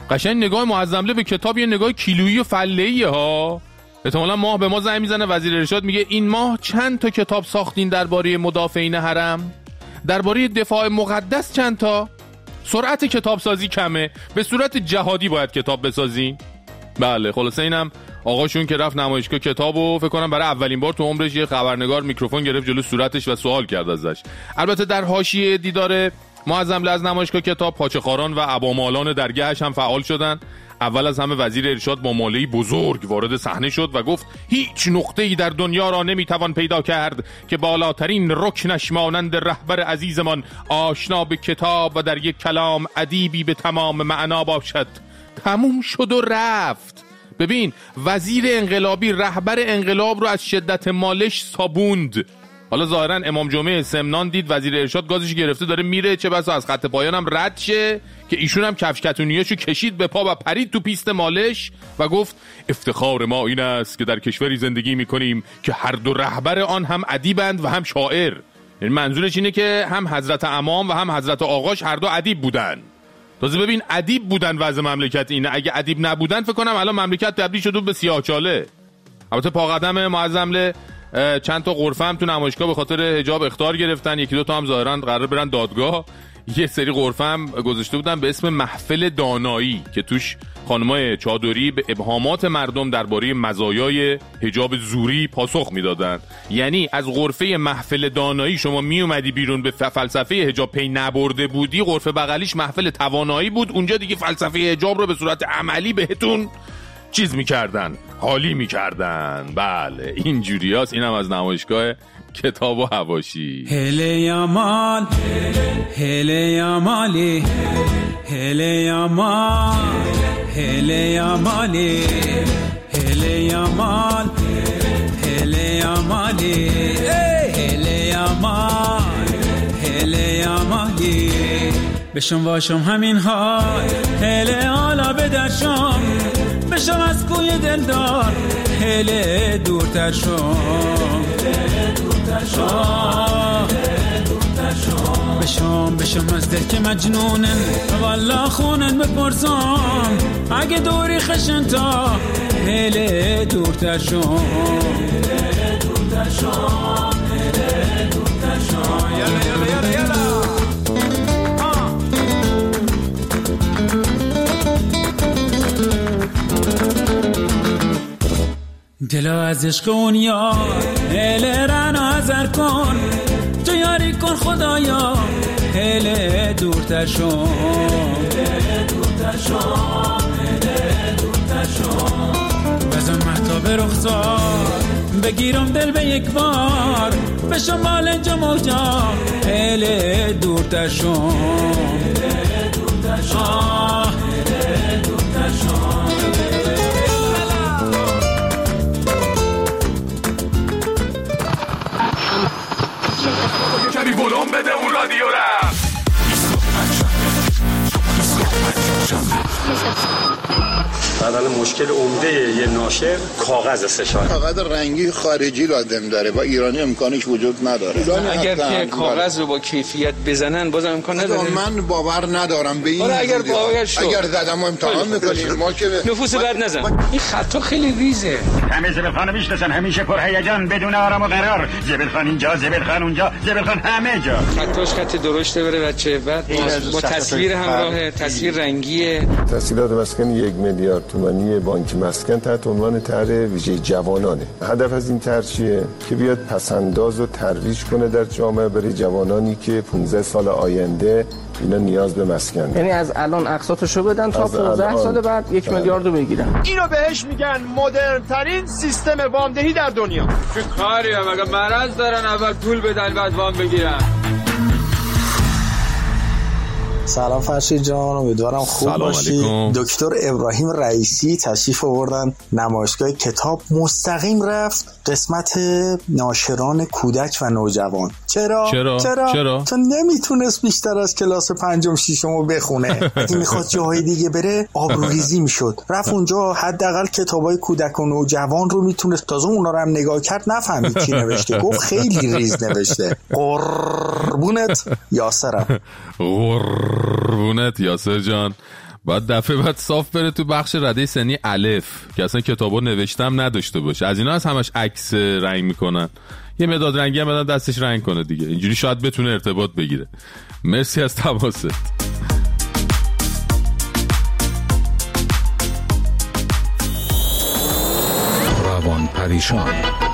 قشنگ نگاه معظمله به کتاب یه نگاه کیلویی و فله‌ایه ها. احتمالاً ماه به ما زنگ میزنه، وزیر ارشاد میگه این ماه چند تا کتاب ساختین درباره مدافعین حرم؟ درباره دفاع مقدس چند تا؟ سرعت کتاب سازی کمه، به صورت جهادی باید کتاب بسازین. بله خلاصه اینم آقاشون که رفت نمایشگاه کتابو فکر کنم برای اولین بار تو عمرش یه خبرنگار میکروفون گرفت جلو صورتش و سوال کرد ازش. البته در حاشیه دیدار معظم از نمایشگاه کتاب پاچه‌خواران و عبامالان درگاهش هم فعال شدن. اول از همه وزیر ارشاد با ماله‌ای بزرگ وارد صحنه شد و گفت هیچ نقطه‌ای در دنیا را نمیتوان پیدا کرد که بالاترین رکنش مانند رهبر عزیزمان آشنا به کتاب و در یک کلام ادیبی به تمام معنا باشد. تموم شد و رفت. ببین وزیر انقلابی رهبر انقلاب رو از شدت مالش صابوند. حالا ظاهرا امام جمعه سمنان دید وزیر ارشاد گازش گرفته داره میره، چه بسا از خط پایانم رد شه که ایشون هم کفش کتونیاشو کشید به پا و پرید تو پیست مالش و گفت افتخار ما این است که در کشوری زندگی میکنیم که هر دو رهبر آن هم ادیبند و هم شاعر. یعنی منظورش اینه که هم حضرت امام و هم حضرت آقاش هر دو ادیب بودن. تازه ببین ادیب بودن وضع مملکت اینه، اگه ادیب نبودن فکر کنم الان مملکت تبدیل شده به سیاه‌چاله. البته پاقدم معظمله چند تا غرفه هم تو نمایشگاه به خاطر حجاب اخطار گرفتن، یکی دو تا هم ظاهرا قرار برن دادگاه. یه سری غرفه هم گذاشته بودن به اسم محفل دانایی که توش خانمای چادری به ابهامات مردم درباره مزایای حجاب زوری پاسخ میدادن. یعنی از غرفه محفل دانایی شما می اومدی بیرون به فلسفه حجاب پی نبرده بودی، غرفه بغلیش محفل توانایی بود، اونجا دیگه فلسفه حجاب رو به صورت عملی بهتون چیز میکردن، حالی میکردن. بله اینجوری هست. اینم از نمایشگاه کتاب و حواشی. هله یامال هله یامالی هله یامال هله یامالی هله یامال هله یامالی هله یامال هله یامالی بشم واشم همین حال هله حالا بدرشم بشم از کوی دلدار هله دورتر شم بشم از دل که مجنونن والا خونن بپرسم اگه دوری خشن تا هله دورتر شم یالا دلا از عشق اون یار هله رن آزر کن تو یاری کن خدایا هله دورتر شم بزن محتاب رخصار بگیرم دل به یک بار بشم مال اینجا موجا هله دورتر شم کمی ولوم بده اون رادیو را. الان مشکل عمده یه ناشر کاغذ استشاره، کاغذ رنگی خارجی لازم داره، با ایرانی امکانش وجود نداره. اگر که کاغذ رو با کیفیت بزنن بازم امکان نداره. من باور ندارم به این. اگر باور شد اگر زدم ما امتحان میکنیم ما که نفوس بد نزن. این خطا خیلی ریزه. همه زبلخانو میشناسن، همیشه پر هیجان بدون آرام و قرار. زبلخان اینجا، زبلخان اونجا، زبلخان همه جا. خطاش خط درشته بره بچه، بعد با تصویر همراه، تصویر رنگیه. تسهیلات مسکن 1 میلیارد تومانی بانک مسکن تحت عنوان طرح ویژه جوانانه. هدف از این طرح چیه؟ که بیاد پسنداز و ترویج کنه در جامعه برای جوانانی که 15 سال آینده اینا نیاز به مسکن. یعنی از الان اقساطشو بدن تا 15 سال بعد 1 میلیارد رو بگیرن. اینو بهش میگن مدرن ترین سیستم وامدهی در دنیا. چه کاریه؟ مگه مرض دارن اول پول بدن بعد وام بگیرن؟ سلام فرشید جان، امیدوارم خوب باشی. دکتر ابراهیم رئیسی تشریف آوردن نمایشگاه کتاب، مستقیم رفت قسمت ناشران کودک و نوجوان. چرا؟ چون نمیتونست بیشتر از کلاس 5م 6م بخونه. اگه میخواد جاهای دیگه بره آبروریزی میشد. رفت اونجا حداقل کتابای کودک و نوجوان رو میتونست، تازه اونا رو هم نگاه کرد نفهمید چی نوشته، گفت خیلی ریز نوشته. قربونت یاسرم. قربونت یاسر جان. بعد دفعه بعد صاف بره تو بخش رده سنی الف که اصلا کتابو نوشتم نداشته باشه. از اینا از همش عکس رنگ میکنن، یه مداد رنگی هم بدن دستش رنگ کنه دیگه، اینجوری شاید بتونه ارتباط بگیره. مرسی از تماست. روان پریشان.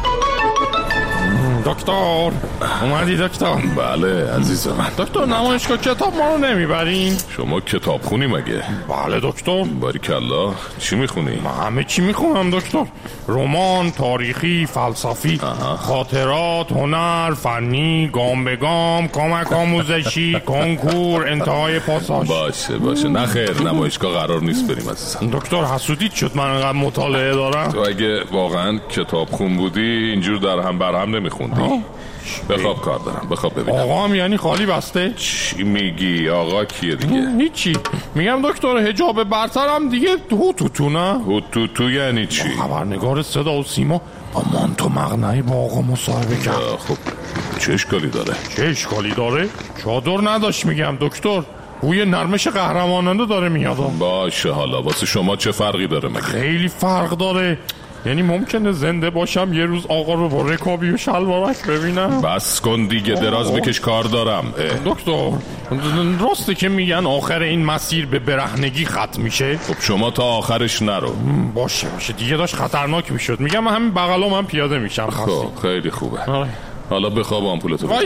دکتر اومدی دکتر؟ بله عزیز من. دکتر نمایشگاه کتاب ما رو نمیبرین؟ شما کتاب خونی مگه؟ بله دکتر. باریکالله. چی میخونی؟ من همه چی میخونم دکتر، رمان، تاریخی، فلسفی، خاطرات، هنر، فنی، گام به گام، کمک آموزشی، کنکور، انتهای پاساژ. باشه نه خیر، نمایشگاه قرار نیست بریم عزیزم. دکتر حسودیت شد من انقدر مطالعه دارم؟ تو اگه واقعا کتاب خون بودی اینجور در هم برهم نمیخوندی. بخواب کار دارم، بخواب ببینم. آقا هم یعنی خالی بسته؟ چی میگی؟ آقا کیه دیگه؟ هیچی، میگم دکتر حجاب برترم دیگه هوتوتو نه؟ هوتوتو یعنی چی؟ خبرنگار صدا و سیما با مانتو مقنعی با آقا مصاحبه کرد. خب چه اشکالی داره؟ چادر نداشت میگم دکتر، بوی نرمش قهرمانانه داره میاد. باشه حالا واسه شما چه فرقی داره مگه؟ خیلی فرق داره، یعنی ممکنه زنده باشم یه روز آقا رو با رکابی و شلوارک ببینم. بس کن دیگه، دراز بکش کار دارم. دکتر راسته که میگن آخر این مسیر به برهنگی ختم میشه؟ خب شما تا آخرش نرو. باشه دیگه داشت خطرناک میشد. میگم من همین بغلام هم پیاده میشم. خب خیلی خوبه. حالا بخواب آمپولتو بزن.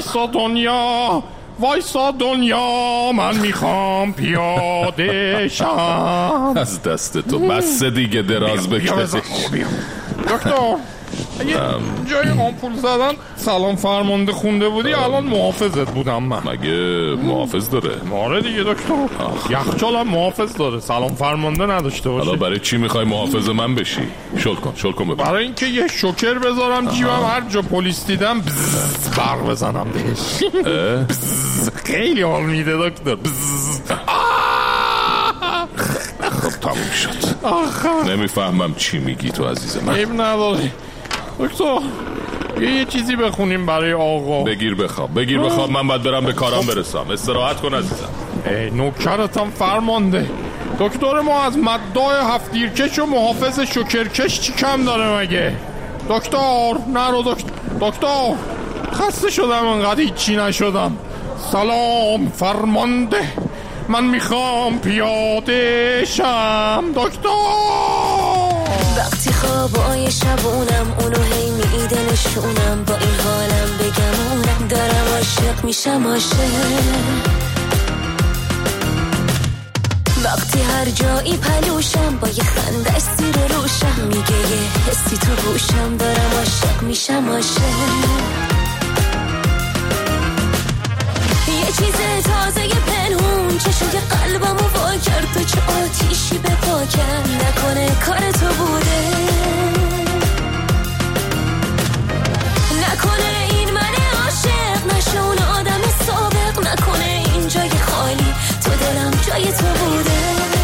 وایسا دنیا من میخوام پیاده شم. از دست تو بس دیگه، دراز بکش. دکتر اگه جای آمپول زدن سلام فرمانده خونده بودی الان محافظت بودم من. مگه محافظ داره؟ آره دیگه دکتر، یخچال هم محافظ داره، سلام فرمانده نداشته باشه. حالا برای چی میخوای محافظ من بشی؟ شل کن ببین. برای اینکه یه شوکر بذارم جیبم، هر جا پلیس دیدم برق بزنم بهش. خیلی حال میده دکتر. خب تموم شد. نمیفهمم چی میگی تو عزیز من. عیب نداره دکتر، یه چیزی بخونیم برای آقا. بگیر بخواب، من باید برم به کارم برسم. استراحت کن عزیزم. نوکرتم فرمانده. دکتر ما از مداح هفتیرکش و محافظ شکرکش چی کم داره مگه؟ دکتر نرو دکتر خسته شدم انقدر هیچی نشدم. سلام فرمانده من میخوام پیاده شم دکتر. وقتی خوابای شبونم اونو هی میده نشونم، با این حالم بگمونم دارم عاشق میشم وقتی هر جایی پلوشم با یه خندش زیر روشم، میگه یه حسی تو گوشم دارم عاشق میشم یه چیز تازه پنهون چشوی قلبمو وا کرد، تو چه آتیشی به پا کرد، نکنه کار تو بوده، نکنه این من عاشق نشه اون آدم سابق، نکنه این جای خالی تو دلم جای تو بوده.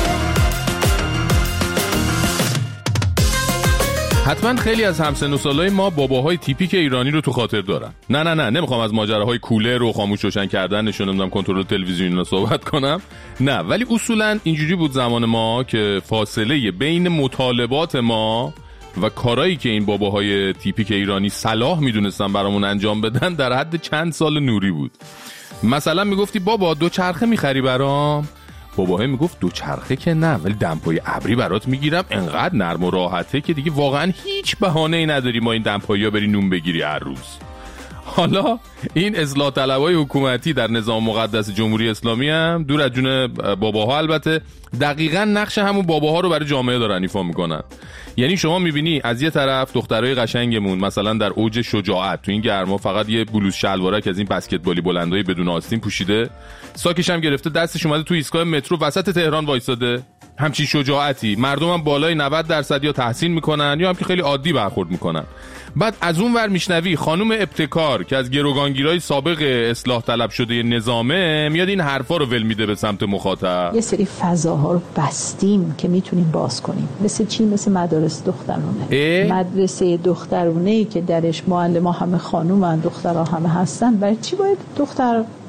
حتما خیلی از همسن و سالای ما باباهای تیپیک ایرانی رو تو خاطر دارن. نه نمیخوام از ماجراهای کولر و خاموش روشن کردن نمیدونم کنترل تلویزیون رو صحبت کنم، نه، ولی اصولا اینجوری بود زمان ما که فاصله بین مطالبات ما و کارهایی که این باباهای تیپیک ایرانی صلاح میدونستن برامون انجام بدن در حد چند سال نوری بود. مثلا میگفتی بابا دوچرخه میخری برام، باباها میگفت دوچرخه که نه ولی دمپایی ابری برات میگیرم، انقدر نرم و راحته که دیگه واقعا هیچ بهانه‌ای نداری ما این دمپایی‌ها بری نون بگیری هر روز. حالا این اصلاح طلبای حکومتی در نظام مقدس جمهوری اسلامی هم دور از جون باباها البته دقیقاً نقش همون باباها رو برای جامعه دارن ایفا میکنن. یعنی شما میبینی از یه طرف دخترای قشنگمون مثلا در اوج شجاعت تو این گرما فقط یه بلوز شلوارک از این بسکتبالی بلندای بدون آستین پوشیده، ساکش هم گرفته، دستش اومده تو ایستگاه مترو وسط تهران وایساده، همچین شجاعتی. مردم هم بالای 90% یا تحسین میکنن یا هم که خیلی عادی برخورد میکنن. بعد از اون ور میشنوی خانم ابتکار که از گروگانگیرای سابق اصلاح طلب شده نظامه میاد این حرفا رو ول میده به سمت مخاطب. یه سری فضاها رو بستیم که میتونیم باز کنیم. مثل چی؟ مثل مدارس دخترونه. مدرسه دخترونه‌ای که درش معلم‌ها همه خانومن، دخترها همه هستن، برای چی باید دختر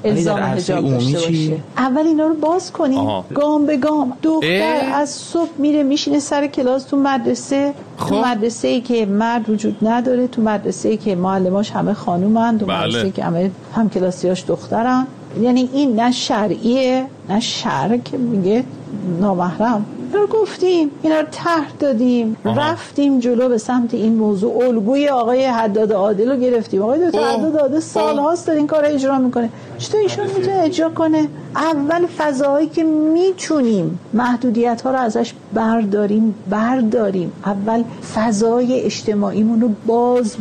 الزام حجاب داشته باشه. اول اینا رو باز کنیم گام به گام. دختر از صبح میره میشینه سر کلاس تو مدرسه، تو مدرسه‌ای که مرد وجود نداره، تو مدرسه‌ای که معلماش همه خانومن، تو مدرسه‌ای که همه هم کلاسیاش دخترن. یعنی این نه شرعیه نه شرع که میگه نامحرم. رو گفتیم، اینا رو طرح دادیم، رفتیم جلو به سمت این موضوع. الگوی آقای حداد عادل رو گرفتیم. آقای دکتر حداد عادل سال‌هاست داره این کار رو اجرا میکنه. چطور ایشون میتونه اجرا کنه؟ اول فضاهایی که میتونیم محدودیت‌ها رو ازش برداریم. اول فضای اجتماعیمون رو باز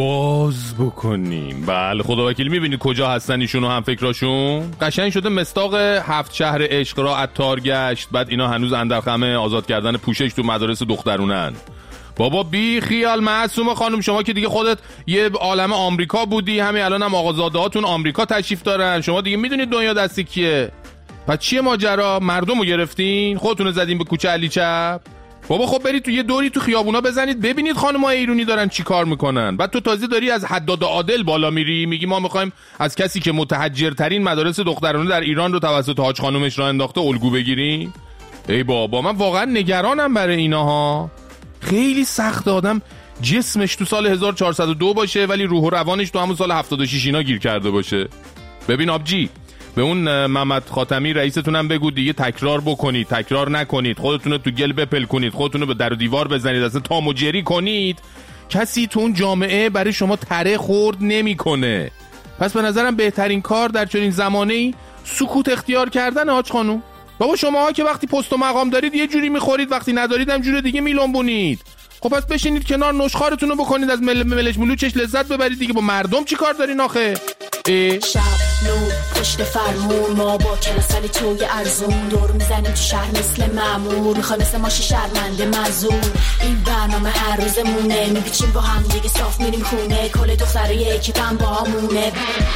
بکنیم. بله خدا وکیل. میبینید کجا هستن ایشون و هم فکراشون؟ قشنگ شده مصداق 7 شهر عشق را عطار گشت. بعد اینا هنوز اندرخمه آزاد کردن پوشش تو مدارس دخترونن. بابا بی خیال معصومه خانم، شما که دیگه خودت یه عالم آمریکا بودی، همین الان هم آقازاده‌هاتون آمریکا تشریف دارن، شما دیگه میدونید دنیا دستی کیه. پس چیه ماجرا؟ مردمو گرفتین، خودتونو زدین به کوچه علی چپ. بابا خب برید تو یه دوری تو خیابونا بزنید ببینید خانم‌های ایرانی دارن چی کار میکنن. بعد تو تازه داری از حداد عادل بالا میری میگی ما میخوایم از کسی که متحجرترین مدارس دخترانه در ایران رو توسط حاج خانومش راه انداخته الگو بگیریم. ای بابا من واقعا نگرانم برای ایناها. خیلی سخت آدم جسمش تو سال 1402 باشه ولی روح و روانش تو همون سال 76 اینا گیر کرده باشه. ببین آبجی، به اون محمد خاتمی رئیستونم بگو دیگه تکرار بکنید، تکرار نکنید، خودتون رو تو گل بپل کنید، خودتون رو به در و دیوار بزنید، اصلا تام و جری کنید. کسی تو اون جامعه برای شما تره خورد نمیکنه. پس به نظرم بهترین کار در چنین زمانه‌ای سکوت اختیار کردن حاج خانوم. بابا شماها که وقتی پست و مقام دارید یه جوری میخورید، وقتی ندارید هم جور دیگه میلنبونید. خب پس بشینید کنار نشخارتون رو بکنید، از ملش ملوچش لذت ببرید دیگه. با مردم چی کار دارین آخه؟ شب نو پشت فرمون، ما با کلاسالی توی ارزون دور میزنیم تو شهر مثل معمور، میخوای مثل ماشی شرمنده مزور. این برنامه هر روزمونه، میپیچیم با هم دیگه صاف میریم خونه، کل دختره اکیپم با همونه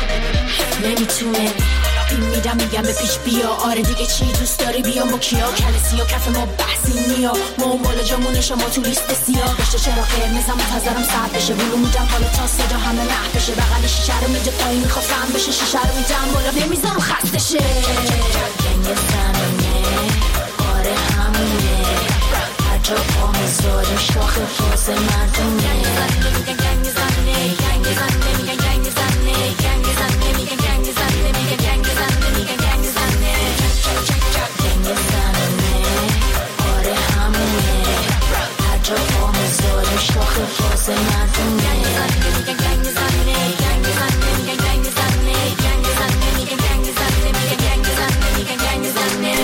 نمیتونه. این میگم به پیچ بیا، آره دیگه چی دوست داری بیام با کیا، کلسی و کف ما بحثی نیا، ما اون بالا جامونه شما تو لیست سیاه. بشه چرا قرمزم منتظرم ساعت بشه، بولو میدم بالا تا صدا همه نه بشه، بغل شیشه رو میده پایین میخواستم بشه، شیشه رو میدم بالا نمیذارم خسته شه. گنگ زمینه آره همونه، هجا پا میذاره شاخ فاز مردونه. گنگ زمینه گنگ زمینه میگن گنگ زمینه گنگ زمینه میگن گنگ زمینه میگن گنگ زمینه میگن گنگ زمینه گنگ زمینه آره همونه، هجا پا میذاره شاخ فاز مردونه. میگن گنگ زمینه گنگ زمینه میگن گنگ زمینه گنگ زمینه میگن گنگ زمینه میگن گنگ زمینه میگن گنگ زمینه.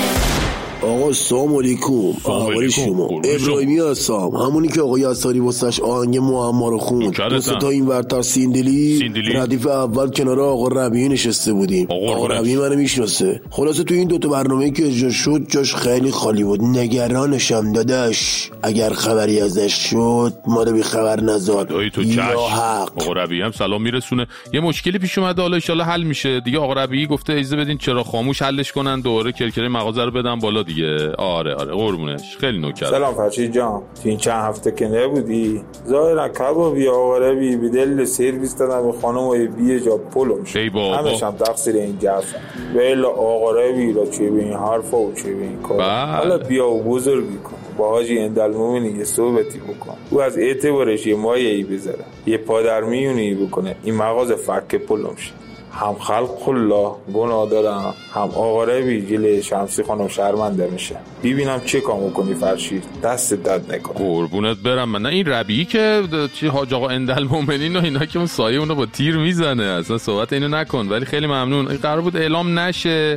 آقا سلام علیکم. احوال شما؟ ابراهیمی هستم، همونی که آقای اساری واسش آهنگ معما رو خوند. دو تا این ورتر سیندلی ردیف اول کنار آقا ربیعی نشسته بودیم. آقا ربیعی منو میشناسه. خلاصه تو این دوتا برنامه‌ای که اجرا شد جاش خیلی خالی بود. نگرانشم داداش، اگر خبری ازش شد ما رو بی خبر نذار. یا حق. آقا ربیعی هم سلام میرسونه. یه مشکلی پیش اومده، حالا ان شاءالله حل میشه دیگه. آقا ربیعی گفته اجازه بدین چرا خاموش حلش کنن، دوباره کرکره مغازه رو بدن بالا دیگه. آره قربونش، خیلی نوکر. سلام فرشید جان، تو این چند هفته که نبودی ظاهرا کبابی آقا ربی به دل سرویس دادن به خانم بی جا پلم شد. همش هم تقصیر این جعفر. بله آقا ربی را چه به این حرفا و چه به این کار. حالا بیا و بزرگی کن با حاجی اندالمومنی یه صحبتی بکن، او از اعتبارش یه مایه‌ای بذاره، یه پادرمیونی بکنه، این مغازه فک پلم شد. هم خلق الله گناه دارم، هم آقا ربی جلوی شمسی خانم شرمنده میشه. ببینم چه کامو کنی فرشید، دست داد نکن. قربونت برم. من این ربیعی که چی حاج آقا اندالمومنین و اینا که اون سایه اونو با تیر میزنه، اصلا صحبت اینو نکن. ولی خیلی ممنون. این قرار بود اعلام نشه،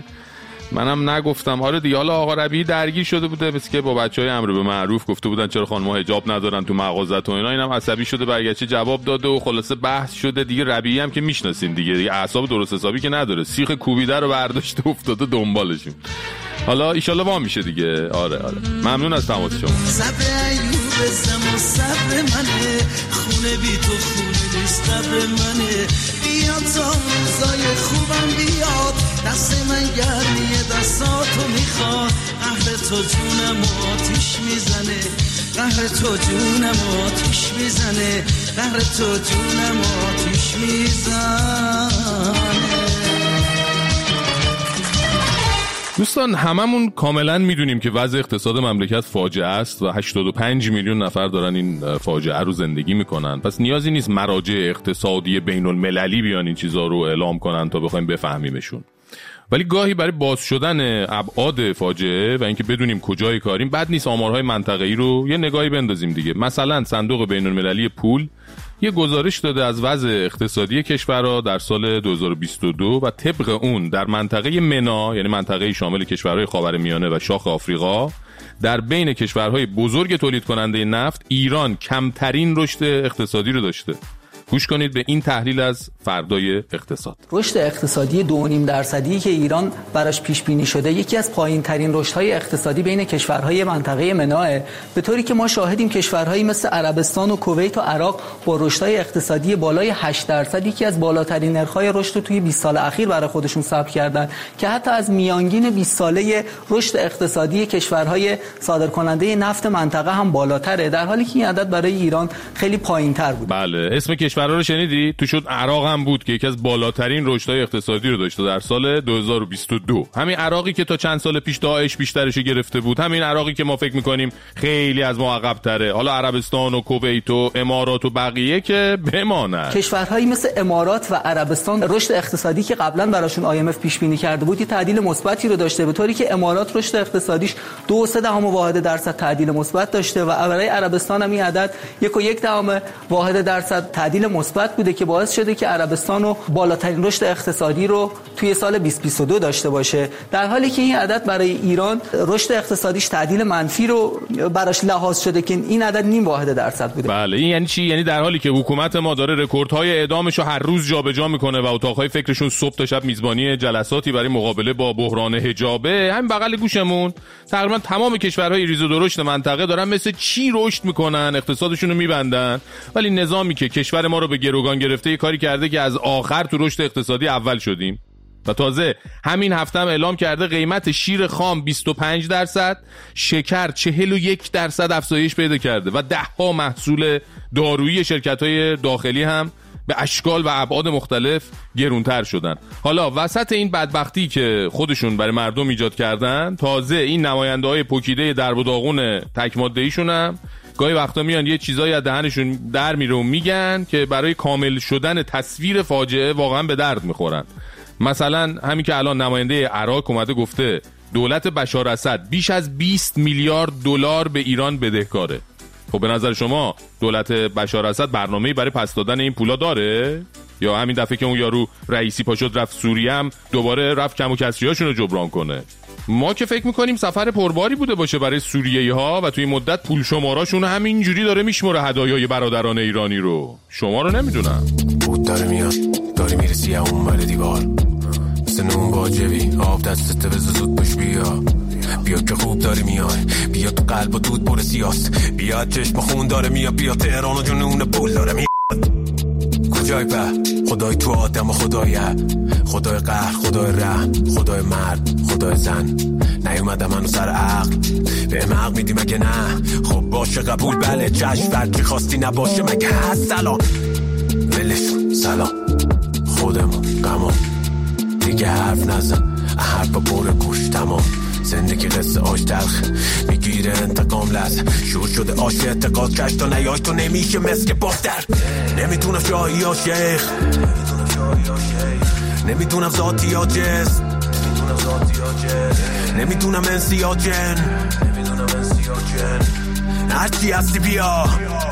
منم نگفتم. آره دیگه، حالا آقا ربیعی درگیر شده بوده، مثل که با بچهای امر به معروف گفته بودن چرا خانم‌ها حجاب ندارن تو مغازه و اینا. اینم عصبی شده برگشته جواب داده و خلاصه بحث شده دیگه. ربیعی هم که میشناسین دیگه اعصاب درست حسابی که نداره، سیخ کوبیده رو برداشته افتاده دنبالشون. حالا ان شاءالله وا میشه دیگه. آره ممنون از تماس شما. صبر ایوب زم و صبر منه، خونه بی تو خونه نیست صبر منه. بیاد تا روزای خوبم بیاد، دست من گرمیه دستاتو میخواد. قهر تو جونم آتیش میزنه، قهر تو جونم آتیش میزنه، قهر تو جونم آتیش میزنه. دوستان هممون کاملا میدونیم که وضع اقتصاد مملکت فاجعه است و 85 میلیون نفر دارن این فاجعه رو زندگی میکنن. پس نیازی نیست مراجع اقتصادی بین المللی بیان این چیزا رو اعلام کنن تا بخوایم بفهمیمشون. ولی گاهی برای باز شدن ابعاد فاجعه و اینکه بدونیم کجای کاریم بد نیست آمارهای منطقه‌ای رو یه نگاهی بندازیم دیگه. مثلا صندوق بین المللی پول یه گزارش داده از وضع اقتصادی کشورها در سال 2022 و طبق اون در منطقه منا، یعنی منطقه شامل کشورهای خاورمیانه و شاخ آفریقا، در بین کشورهای بزرگ تولید کننده نفت ایران کمترین رشد اقتصادی رو داشته. گوش کنید به این تحلیل از فردای اقتصاد. رشد اقتصادی 2.5% که ایران براش پیش بینی شده یکی از پایین‌ترین رشدهای اقتصادی بین کشورهای منطقه مناه، به طوری که ما شاهدیم کشورهایی مثل عربستان و کویت و عراق با رشدهای اقتصادی بالای 8% یکی از بالاترین نرخ‌های رشد رو توی 20 سال اخیر برای خودشون ثبت کردن که حتی از میانگین 20 ساله رشد اقتصادی کشورهای صادرکننده نفت منطقه هم بالاتره، در حالی که این عدد برای ایران خیلی پایین‌تر بود. بله، اسم کشورها رو شنیدی؟ تو شد عراق هم بود که یکی از بالاترین رشدهای اقتصادی رو داشته در سال 2022. همین عراقی که تا چند سال پیش داعش بیشترش گرفته بود، همین عراقی که ما فکر می‌کنیم خیلی از ما عقب‌تره. حالا عربستان و کویت و امارات و بقیه که بمانند. کشورهایی مثل امارات و عربستان رشد اقتصادی که قبلا براشون IMF پیش بینی کرده بود، تعدیل مثبتی رو داشته، به طوری که امارات رشد اقتصادیش 2.3% تعدیل مثبت داشته و برای عربستان هم این عدد 1.1% تعدیل مثبت بوده که باعث شده که عربستان رو بالاترین رشد اقتصادی رو توی سال 2022 داشته باشه، در حالی که این عدد برای ایران رشد اقتصادیش تعدیل منفی رو براش لحاظ شده که این عدد 0.5% بوده. بله، این یعنی چی؟ یعنی در حالی که حکومت ما داره رکوردهای اعدامش رو هر روز جابجا میکنه و اتاقهای فکرشون صبح تا شب میزبانی جلساتی برای مقابله با بحران حجابه، همین بغل گوشمون تقریبا تمام کشورهای ریز و درشت منطقه دارن مثل چی رشد میکنن، اقتصادشون رو میبندن، ولی نظامی که کشور ما رو به گروگان گرفته یه کاری کرده که از آخر تو رشد اقتصادی اول شدیم. و تازه همین هفته هم اعلام کرده قیمت شیر خام 25%، شکر 41% افزایش پیدا کرده و 10 محصول دارویی شرکت‌های داخلی هم به اشکال و ابعاد مختلف گرونتر شدن. حالا وسط این بدبختی که خودشون برای مردم ایجاد کردن، تازه این نماینده‌های پوکیده درب و داغون تک ماده‌ایشون هم گاهی وقتا میان یه چیزایی از دهنشون در میره و میگن که برای کامل شدن تصویر فاجعه واقعا به درد میخورن. مثلا همین که الان نماینده عراق اومده گفته دولت بشار اسد بیش از 20 میلیارد دلار به ایران بدهکاره. خب به نظر شما دولت بشار اسد برنامه‌ای برای پس دادن این پولا داره؟ یا همین دفعه که اون یارو رئیسی پا شد رفت سوریه هم دوباره رفت کم و کسریاشون رو جبران کنه؟ ما که فکر میکنیم سفر پرباری بوده باشه برای سوریه‌ای ها و توی مدت پول شماراشون همینجوری داره میشمره هدایای برادران ایرانی رو. شما رو نمیدونم. بود داره میاد، داری میرسی اون بر دیوار، مثل نون باجوی آب دستت بزا زود بش بیا که خوب داری میای، بیا تو قلب و دود پر سیاست، بیا چشم خون داره میاد، بیا تهران و جنون پول داره میاد. کجای به خدای تو آدم و خدایه، خدای قهر، خدای رحم، خدای مرد، خدای زن. نیومدم منو سر عقل به حق میدی مگه نه؟ خب باشه قبول، بله چشم، فرقی خواستی نباشه مگه هست؟ سلام ولش سلام خودمون غمان دیگه حرف نزن، حرف پر گوش تمام. زندگی قصه آش تلخ میگیره انتقام لحظه، شور شده آش اعتقاد کش تا نیاش تو نمیشه مسک بافتر. نمیتونم شاهی یا شیخ، نمیتونم ذاتی یا جس، نمیتونم انسی یا جن، هرچی هستی بیا.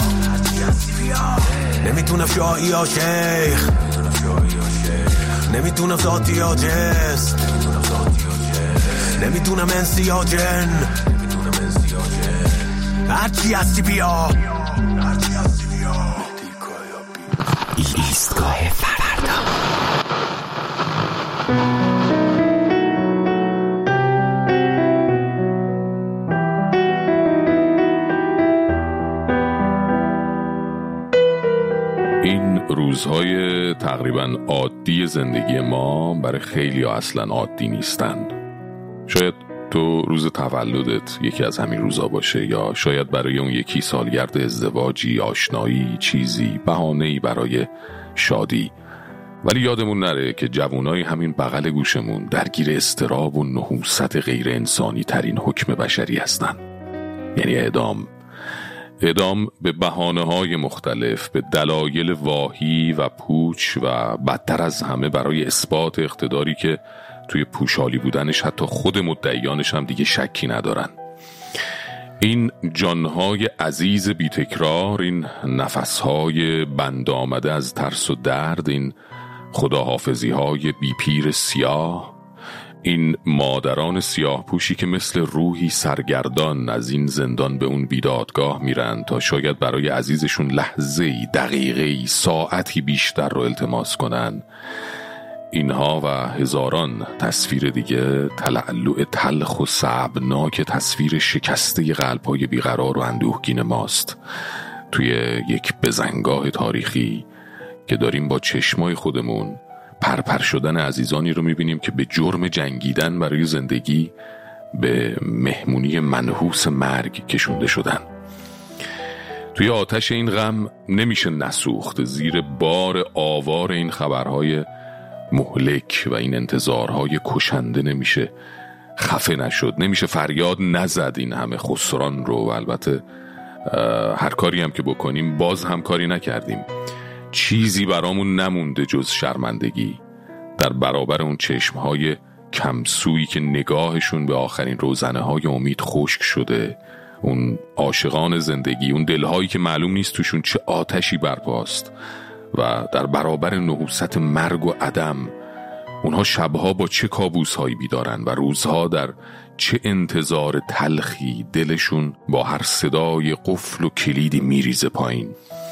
نمیتونم شاهی یا شیخ، نمیتونم ذاتی یا جس، نمیتونم انسی یا جن، هرچی هستی بیا. ایستگاه فردا. این روزهای تقریبا عادی زندگی ما برای خیلی ها اصلا عادی نیستن. شاید تو روز تولدت یکی از همین روزا باشه، یا شاید برای اون یکی سالگرد ازدواجی، آشنایی، چیزی، بهانه‌ای برای شادی. ولی یادمون نره که جوانای همین بغل گوشمون درگیر اضطراب و نحوست غیر انسانی ترین حکم بشری هستن. یعنی اعدام به بهانه‌های مختلف، به دلایل واهی و پوچ و بدتر از همه برای اثبات اقتداری که توی پوشالی بودنش حتی خود مدعیانش هم دیگه شکی ندارن. این جانهای عزیز بی تکرار، این نفسهای بند آمده از ترس و درد، این خداحافظی های بی پیر سیاه، این مادران سیاه پوشی که مثل روحی سرگردان از این زندان به اون بیدادگاه میرن تا شاید برای عزیزشون لحظه‌ای، دقیقه‌ای، ساعتی بیشتر رو التماس کنن. اینها و هزاران تصویر دیگه تلألؤ تلخ و صعبناک تصویر شکسته قلب‌های بیقرار و اندوهگین ماست توی یک بزنگاه تاریخی که داریم با چشمای خودمون پرپر شدن عزیزانی رو میبینیم که به جرم جنگیدن برای زندگی به مهمونی منحوس مرگ کشونده شدن. توی آتش این غم نمیشه نسوخت، زیر بار آوار این خبرهای مهلک و این انتظارهای کشنده نمیشه خفه نشد، نمیشه فریاد نزد این همه خسران رو. و البته هر کاری هم که بکنیم باز هم کاری نکردیم، چیزی برامون نمونده جز شرمندگی در برابر اون چشمهای کمسویی که نگاهشون به آخرین روزنه های امید خشک شده، اون عاشقان زندگی، اون دلهایی که معلوم نیست توشون چه آتشی برپاست و در برابر نحوست مرگ و عدم اونها شبها با چه کابوسهایی بیدارن و روزها در چه انتظار تلخی دلشون با هر صدای قفل و کلیدی میریزه پایین.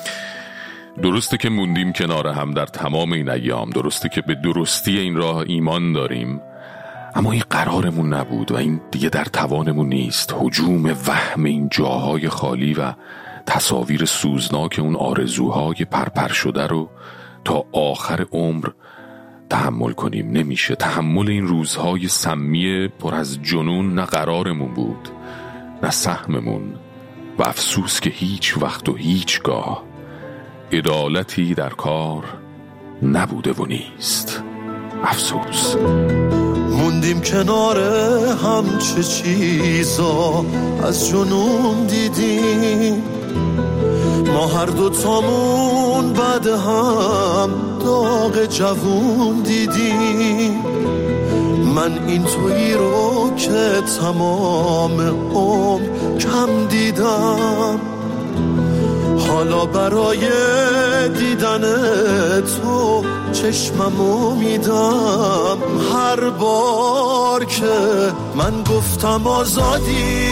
درسته که موندیم کنار هم در تمام این ایام، درسته که به درستی این راه ایمان داریم، اما این قرارمون نبود و این دیگه در توانمون نیست. هجوم وهم این جاهای خالی و تصاویر سوزناک اون آرزوهای پرپر شده رو تا آخر عمر تحمل کنیم نمیشه. تحمل این روزهای سمی پر از جنون نه قرارمون بود نه سهممون، و افسوس که هیچ وقت و هیچگاه عدالتی در کار نبوده و نیست. افسوس. موندیم کنار هم، چه چیزا از جنون دیدیم، ما هر دوتامون بعد هم داغ جوون دیدیم. من این تویی رو که تمام عمر کم دیدم، حالا برای دیدن تو چشممو میدم. هر بار که من گفتم آزادی،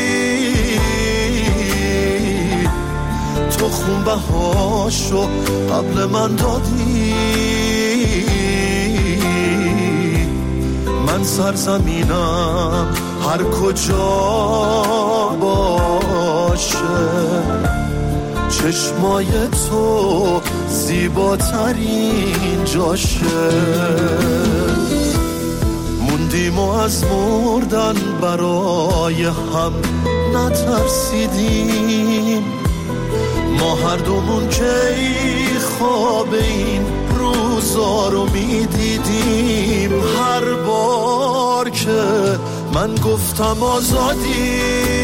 تو خون بهاشو قبل من دادی. من سرزمینم هر کجا باشه، چشمای تو زیباترین جاشه. موندیم و از مردن برای هم نترسیدیم، ما هر دومون که خواب این روزا رو میدیدیم. هر بار که من گفتم آزادی،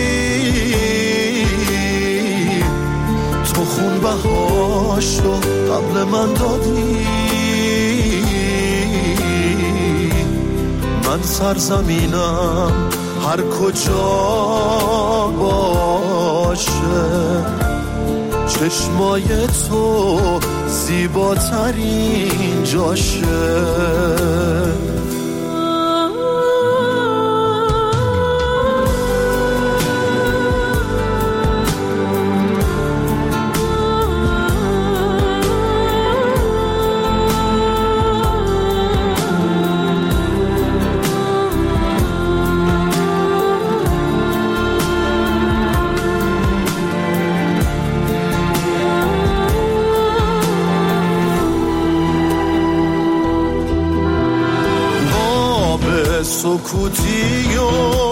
تو خون بهاشو قبل من دادی. من سرزمینم هر کجا باشه، چشمای تو زیباترین جاشه. سکوتی و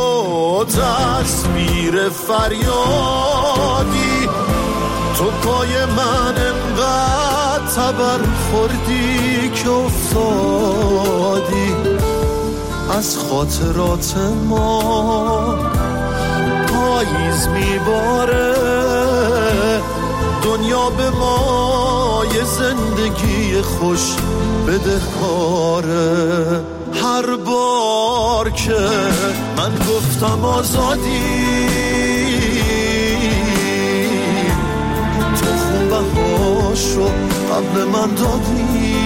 تصویر فریادی، تو پای من انقدر تبر خوردی که افتادی از خاطرات ما. پاییز میباره دنیا به ما یه زندگی خوش بدهکاره. هر بار که من گفتم آزادی تو خوبه هاشو قبل من دادی.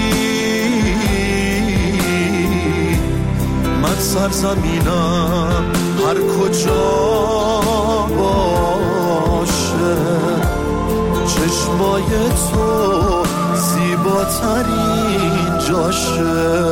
من سرزمینم هر کجا باشه چشمای تو زیباترین جاشه.